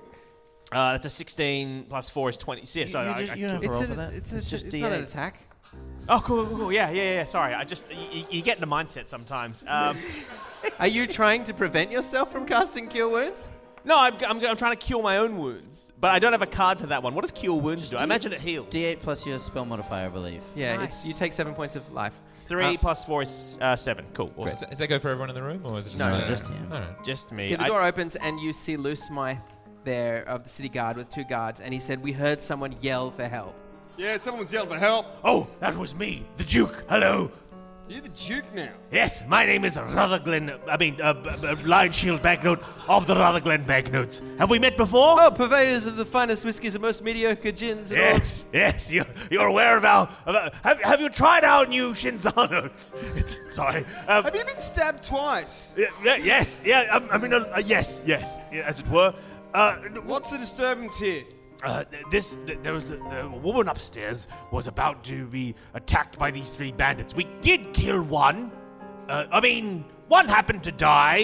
[SPEAKER 7] Uh, that's a sixteen plus four is twenty. Yeah, so
[SPEAKER 10] You- you
[SPEAKER 7] I-
[SPEAKER 10] just-
[SPEAKER 7] I-
[SPEAKER 10] you don't have to
[SPEAKER 4] It's,
[SPEAKER 10] roll
[SPEAKER 4] an,
[SPEAKER 10] for that.
[SPEAKER 4] it's,
[SPEAKER 10] It's
[SPEAKER 4] a-
[SPEAKER 10] just
[SPEAKER 4] it's not an
[SPEAKER 10] D eight.
[SPEAKER 4] attack.
[SPEAKER 7] Oh, cool, cool, cool. Yeah, yeah, yeah. Sorry, I just, you, you get in the mindset sometimes. Um,
[SPEAKER 4] Are you trying to prevent yourself from casting Cure Wounds?
[SPEAKER 7] no, I'm, I'm, I'm trying to cure my own wounds, but I don't have a card for that one. What does Cure Wounds do? I imagine it heals.
[SPEAKER 10] D eight plus your spell modifier, I believe.
[SPEAKER 4] Yeah,
[SPEAKER 7] Nice.
[SPEAKER 4] it's you take seven points of life.
[SPEAKER 7] Three
[SPEAKER 4] Uh,
[SPEAKER 7] plus four is uh, seven. Cool. Awesome.
[SPEAKER 9] Does that, does that go for everyone in the room, or is it just
[SPEAKER 4] No,
[SPEAKER 9] uh,
[SPEAKER 4] no,
[SPEAKER 10] just him.
[SPEAKER 9] I don't know.
[SPEAKER 7] Just me.
[SPEAKER 4] Okay, the
[SPEAKER 7] I-
[SPEAKER 4] door opens and you see Lou Smythe there of the city guard with two guards, and he said, "We heard someone yell for help."
[SPEAKER 8] Yeah, someone's yelling for help.
[SPEAKER 7] Oh, that was me, the Duke. Hello.
[SPEAKER 8] You're the Duke now.
[SPEAKER 7] Yes, my name is Rutherglen. I mean, uh, b- b- Lion Shield Banknote of the Rutherglen Banknotes. Have we met before?
[SPEAKER 4] Oh, purveyors of the finest whiskies and most mediocre gins. And
[SPEAKER 7] Yes, yes, you're, you're aware of our. Of our have, have you tried our new Shinzanos? It's, sorry. Um,
[SPEAKER 8] Have you been stabbed twice?
[SPEAKER 7] yeah, yeah, yes, yeah, um, I mean, uh, uh, yes, yes, yeah, as it were. Uh,
[SPEAKER 8] What's the disturbance here?
[SPEAKER 7] Uh, th- this th- there was the, the woman upstairs was about to be attacked by these three bandits. We did kill one. Uh, I mean, one happened to die,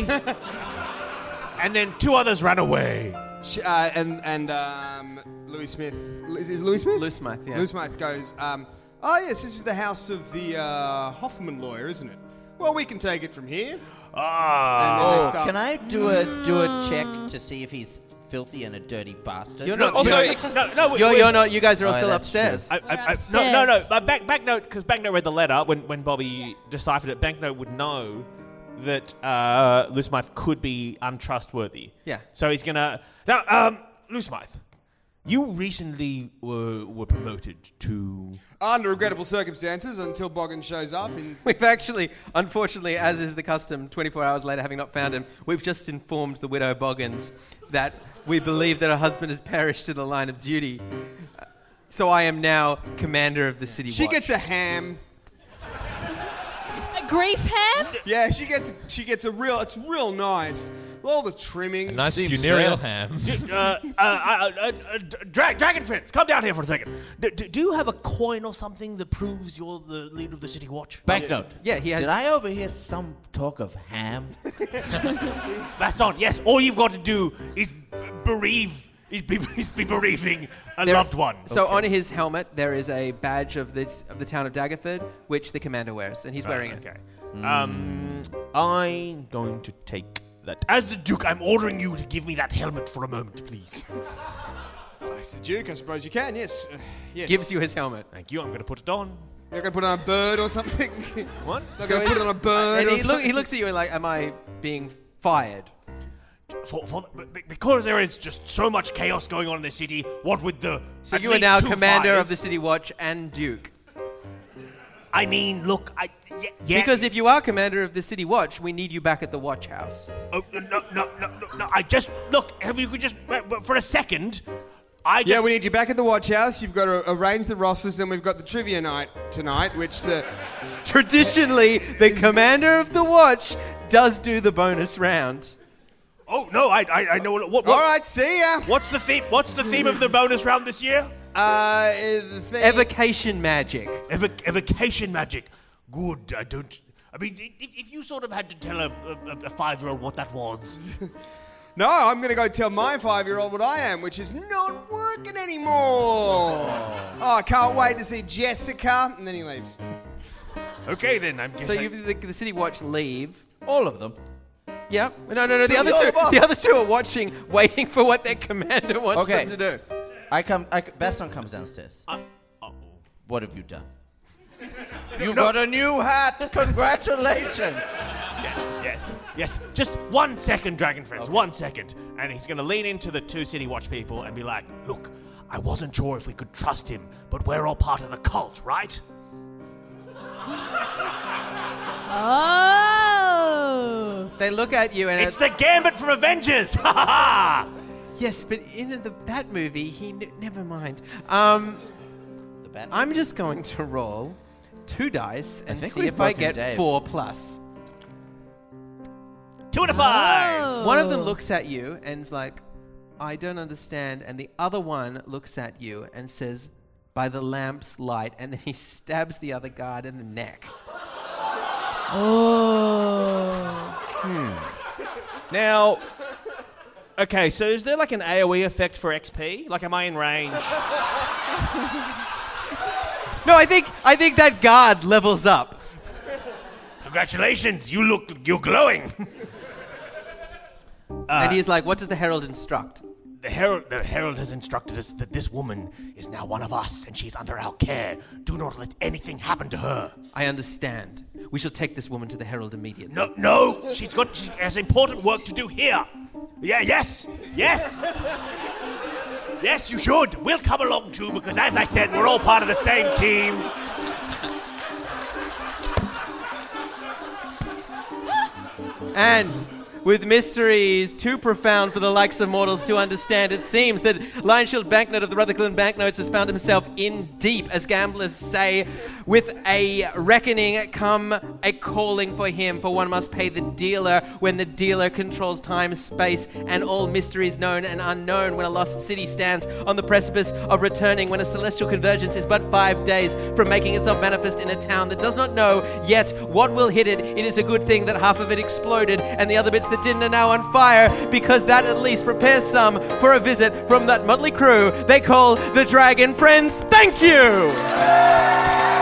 [SPEAKER 7] and then two others ran away.
[SPEAKER 8] Sh- uh, and and um, Louis Smith. Is it Louis Smith?
[SPEAKER 4] Lou Smythe, yeah.
[SPEAKER 8] Lou Smythe goes, um, Oh, yes, this is the house of the uh, Hoffman lawyer, isn't it? Well, we can take it from here.
[SPEAKER 7] Ah.
[SPEAKER 10] Oh, can I do a do a check to see if he's filthy and a dirty bastard?
[SPEAKER 4] You're not-
[SPEAKER 7] Also,
[SPEAKER 4] you're-
[SPEAKER 7] it's, no, no, we-
[SPEAKER 4] You're,
[SPEAKER 7] we-
[SPEAKER 4] you're not. You guys are all
[SPEAKER 10] Oh,
[SPEAKER 4] still
[SPEAKER 10] that's
[SPEAKER 4] upstairs.
[SPEAKER 10] true.
[SPEAKER 7] I, I, I, no, no, no. Uh, back, Banknote, because Banknote read the letter when, when Bobby deciphered it. Banknote would know that uh, Loosemouth could be untrustworthy.
[SPEAKER 4] Yeah.
[SPEAKER 7] So he's gonna now. Um, Loosemouth, you recently were were promoted to.
[SPEAKER 8] Under regrettable circumstances until Boggin shows up. In
[SPEAKER 4] We've actually, unfortunately, as is the custom, twenty-four hours later, having not found him, we've just informed the widow Boggins that we believe that her husband has perished in the line of duty. So I am now commander of the city
[SPEAKER 8] she
[SPEAKER 4] watch.
[SPEAKER 8] gets a ham.
[SPEAKER 5] A grief ham?
[SPEAKER 8] Yeah, she gets she gets a real. It's real nice. All the trimmings.
[SPEAKER 9] A nice
[SPEAKER 8] Seems
[SPEAKER 9] funereal
[SPEAKER 8] fair.
[SPEAKER 9] ham.
[SPEAKER 7] uh, uh, uh, uh, uh, Dra- Dragon Friends, come down here for a second. D- d- do you have a coin or something that proves you're the leader of the City Watch?
[SPEAKER 10] Banknote.
[SPEAKER 4] Yeah, he has.
[SPEAKER 10] Did I overhear some talk of ham?
[SPEAKER 7] Baston, yes. All you've got to do is b- bereave. Is be, is be bereaving a
[SPEAKER 4] There-
[SPEAKER 7] loved one.
[SPEAKER 4] So on his helmet there is a badge of this of the town of Daggerford, which the commander wears, and he's wearing it.
[SPEAKER 7] Okay. Um, I'm going to take that. As the Duke, I'm ordering you to give me that helmet for a moment, please.
[SPEAKER 8] Well, it's the Duke, I suppose you can. Yes. Uh, yes.
[SPEAKER 4] Gives you his helmet.
[SPEAKER 7] Thank you. I'm going to put it on.
[SPEAKER 8] You're gonna put it on a bird or something.
[SPEAKER 7] What?
[SPEAKER 8] Not gonna put it on a bird.
[SPEAKER 4] And
[SPEAKER 8] or
[SPEAKER 4] he, look,
[SPEAKER 8] something?
[SPEAKER 4] he looks at you and like, am I being fired?
[SPEAKER 7] For, for the, b- because there is just so much chaos going on in the city. What with the
[SPEAKER 4] So
[SPEAKER 7] at
[SPEAKER 4] you are
[SPEAKER 7] least
[SPEAKER 4] now
[SPEAKER 7] two
[SPEAKER 4] commander
[SPEAKER 7] fires,
[SPEAKER 4] of the City Watch and Duke.
[SPEAKER 7] I mean, look, I yeah, yeah.
[SPEAKER 4] Because if you are commander of the City Watch, we need you back at the watch house.
[SPEAKER 7] Oh, no, no, no, no, no. I just look. If you could just uh, for a second, I just
[SPEAKER 8] Yeah, we need you back at the watch house. You've got to arrange the rosters, and we've got the trivia night tonight, which the
[SPEAKER 4] Traditionally, the commander of the watch does do the bonus round.
[SPEAKER 7] Oh no, I I, I know what, what.
[SPEAKER 8] All right, see ya.
[SPEAKER 7] What's the theme? What's the theme of the bonus round this year?
[SPEAKER 8] Uh, the thing.
[SPEAKER 4] Evocation magic.
[SPEAKER 7] Evoc- evocation magic. Good. I don't. I mean, if, if you sort of had to tell a, a, a five-year-old what that was.
[SPEAKER 8] No, I'm going to go tell my five-year-old what I am, which is not working anymore. Oh, I can't wait to see Jessica. And then he leaves.
[SPEAKER 7] Okay, then I'm
[SPEAKER 4] So
[SPEAKER 7] guessing.
[SPEAKER 4] you, the, the City Watch leave.
[SPEAKER 10] All of them.
[SPEAKER 4] Yeah. No, no, no. The
[SPEAKER 10] Tell
[SPEAKER 4] other
[SPEAKER 10] me all
[SPEAKER 4] two,
[SPEAKER 10] about-
[SPEAKER 4] the other two are watching, waiting for what their commander wants
[SPEAKER 10] Okay.
[SPEAKER 4] them to do.
[SPEAKER 10] I come. I, Baston comes downstairs.
[SPEAKER 7] Uh, oh.
[SPEAKER 10] What have you done? You've got a new hat. Congratulations.
[SPEAKER 7] Yes, yes. Just one second, Dragon Friends. One second. And he's going to lean into the two City Watch people and be like, look, I wasn't sure if we could trust him, but we're all part of the cult, right?
[SPEAKER 5] Oh.
[SPEAKER 4] They look at you and
[SPEAKER 7] It's the Gambit from Avengers! Ha ha ha!
[SPEAKER 4] yes, but in the, that movie, he n- never mind. Um,
[SPEAKER 10] The bat-
[SPEAKER 4] I'm just going to roll two dice and
[SPEAKER 10] think
[SPEAKER 4] see
[SPEAKER 10] we've
[SPEAKER 4] if I
[SPEAKER 10] broken
[SPEAKER 4] get
[SPEAKER 10] Dave.
[SPEAKER 4] four plus.
[SPEAKER 7] Two and a five!
[SPEAKER 5] Oh.
[SPEAKER 4] One of them looks at you and's like, I don't understand. And the other one looks at you and says, by the lamp's light. And then he stabs the other guard in the neck.
[SPEAKER 5] Oh.
[SPEAKER 7] Now, okay, so is there like an AoE effect for X P? Like, am I in range?
[SPEAKER 4] No, I think I think that guard levels up.
[SPEAKER 7] Congratulations, you look, you're glowing.
[SPEAKER 4] and he's like, what does the herald instruct?
[SPEAKER 7] The herald, the herald has instructed us that this woman is now one of us and she's under our care. Do not let anything happen to her.
[SPEAKER 4] I understand. We shall take this woman to the herald immediately.
[SPEAKER 7] No, no, she's got, she has important work to do here. Yeah, yes, yes. Yes, you should. We'll come along too because, as I said, we're all part of the same team.
[SPEAKER 4] And with mysteries too profound for the likes of mortals to understand, it seems that Lionshield Banknote of the Rutherglen Banknotes has found himself in deep, as gamblers say, with a reckoning come a calling for him, for one must pay the dealer when the dealer controls time, space, and all mysteries known and unknown, when a lost city stands on the precipice of returning, when a celestial convergence is but five days from making itself manifest in a town that does not know yet what will hit it. It is a good thing that half of it exploded and the other bits that didn't are now on fire, because that at least prepares some for a visit from that motley crew they call the Dragon Friends. Thank you!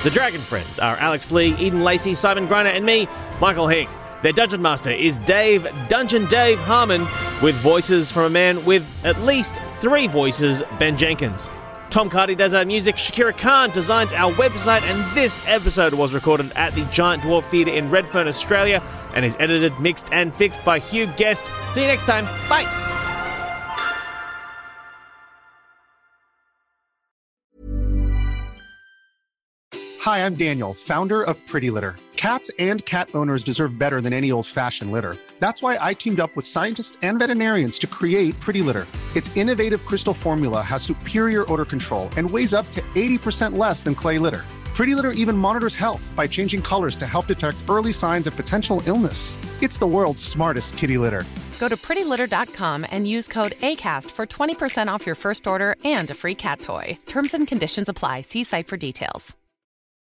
[SPEAKER 14] The Dragon Friends are Alex Lee, Eden Lacey, Simon Greiner, and me, Michael Hing. Their Dungeon Master is Dave, Dungeon Dave Harmon, with voices from a man with at least three voices, Ben Jenkins. Tom Cardy does our music, Shakira Khan designs our website, and this episode was recorded at the Giant Dwarf Theatre in Redfern, Australia, and is edited, mixed, and fixed by Hugh Guest. See you next time. Bye!
[SPEAKER 12] Hi, I'm Daniel, founder of Pretty Litter. Cats and cat owners deserve better than any old-fashioned litter. That's why I teamed up with scientists and veterinarians to create Pretty Litter. Its innovative crystal formula has superior odor control and weighs up to eighty percent less than clay litter. Pretty Litter even monitors health by changing colors to help detect early signs of potential illness. It's the world's smartest kitty litter.
[SPEAKER 13] Go to pretty litter dot com and use code ACAST for twenty percent off your first order and a free cat toy. Terms and conditions apply. See site for details.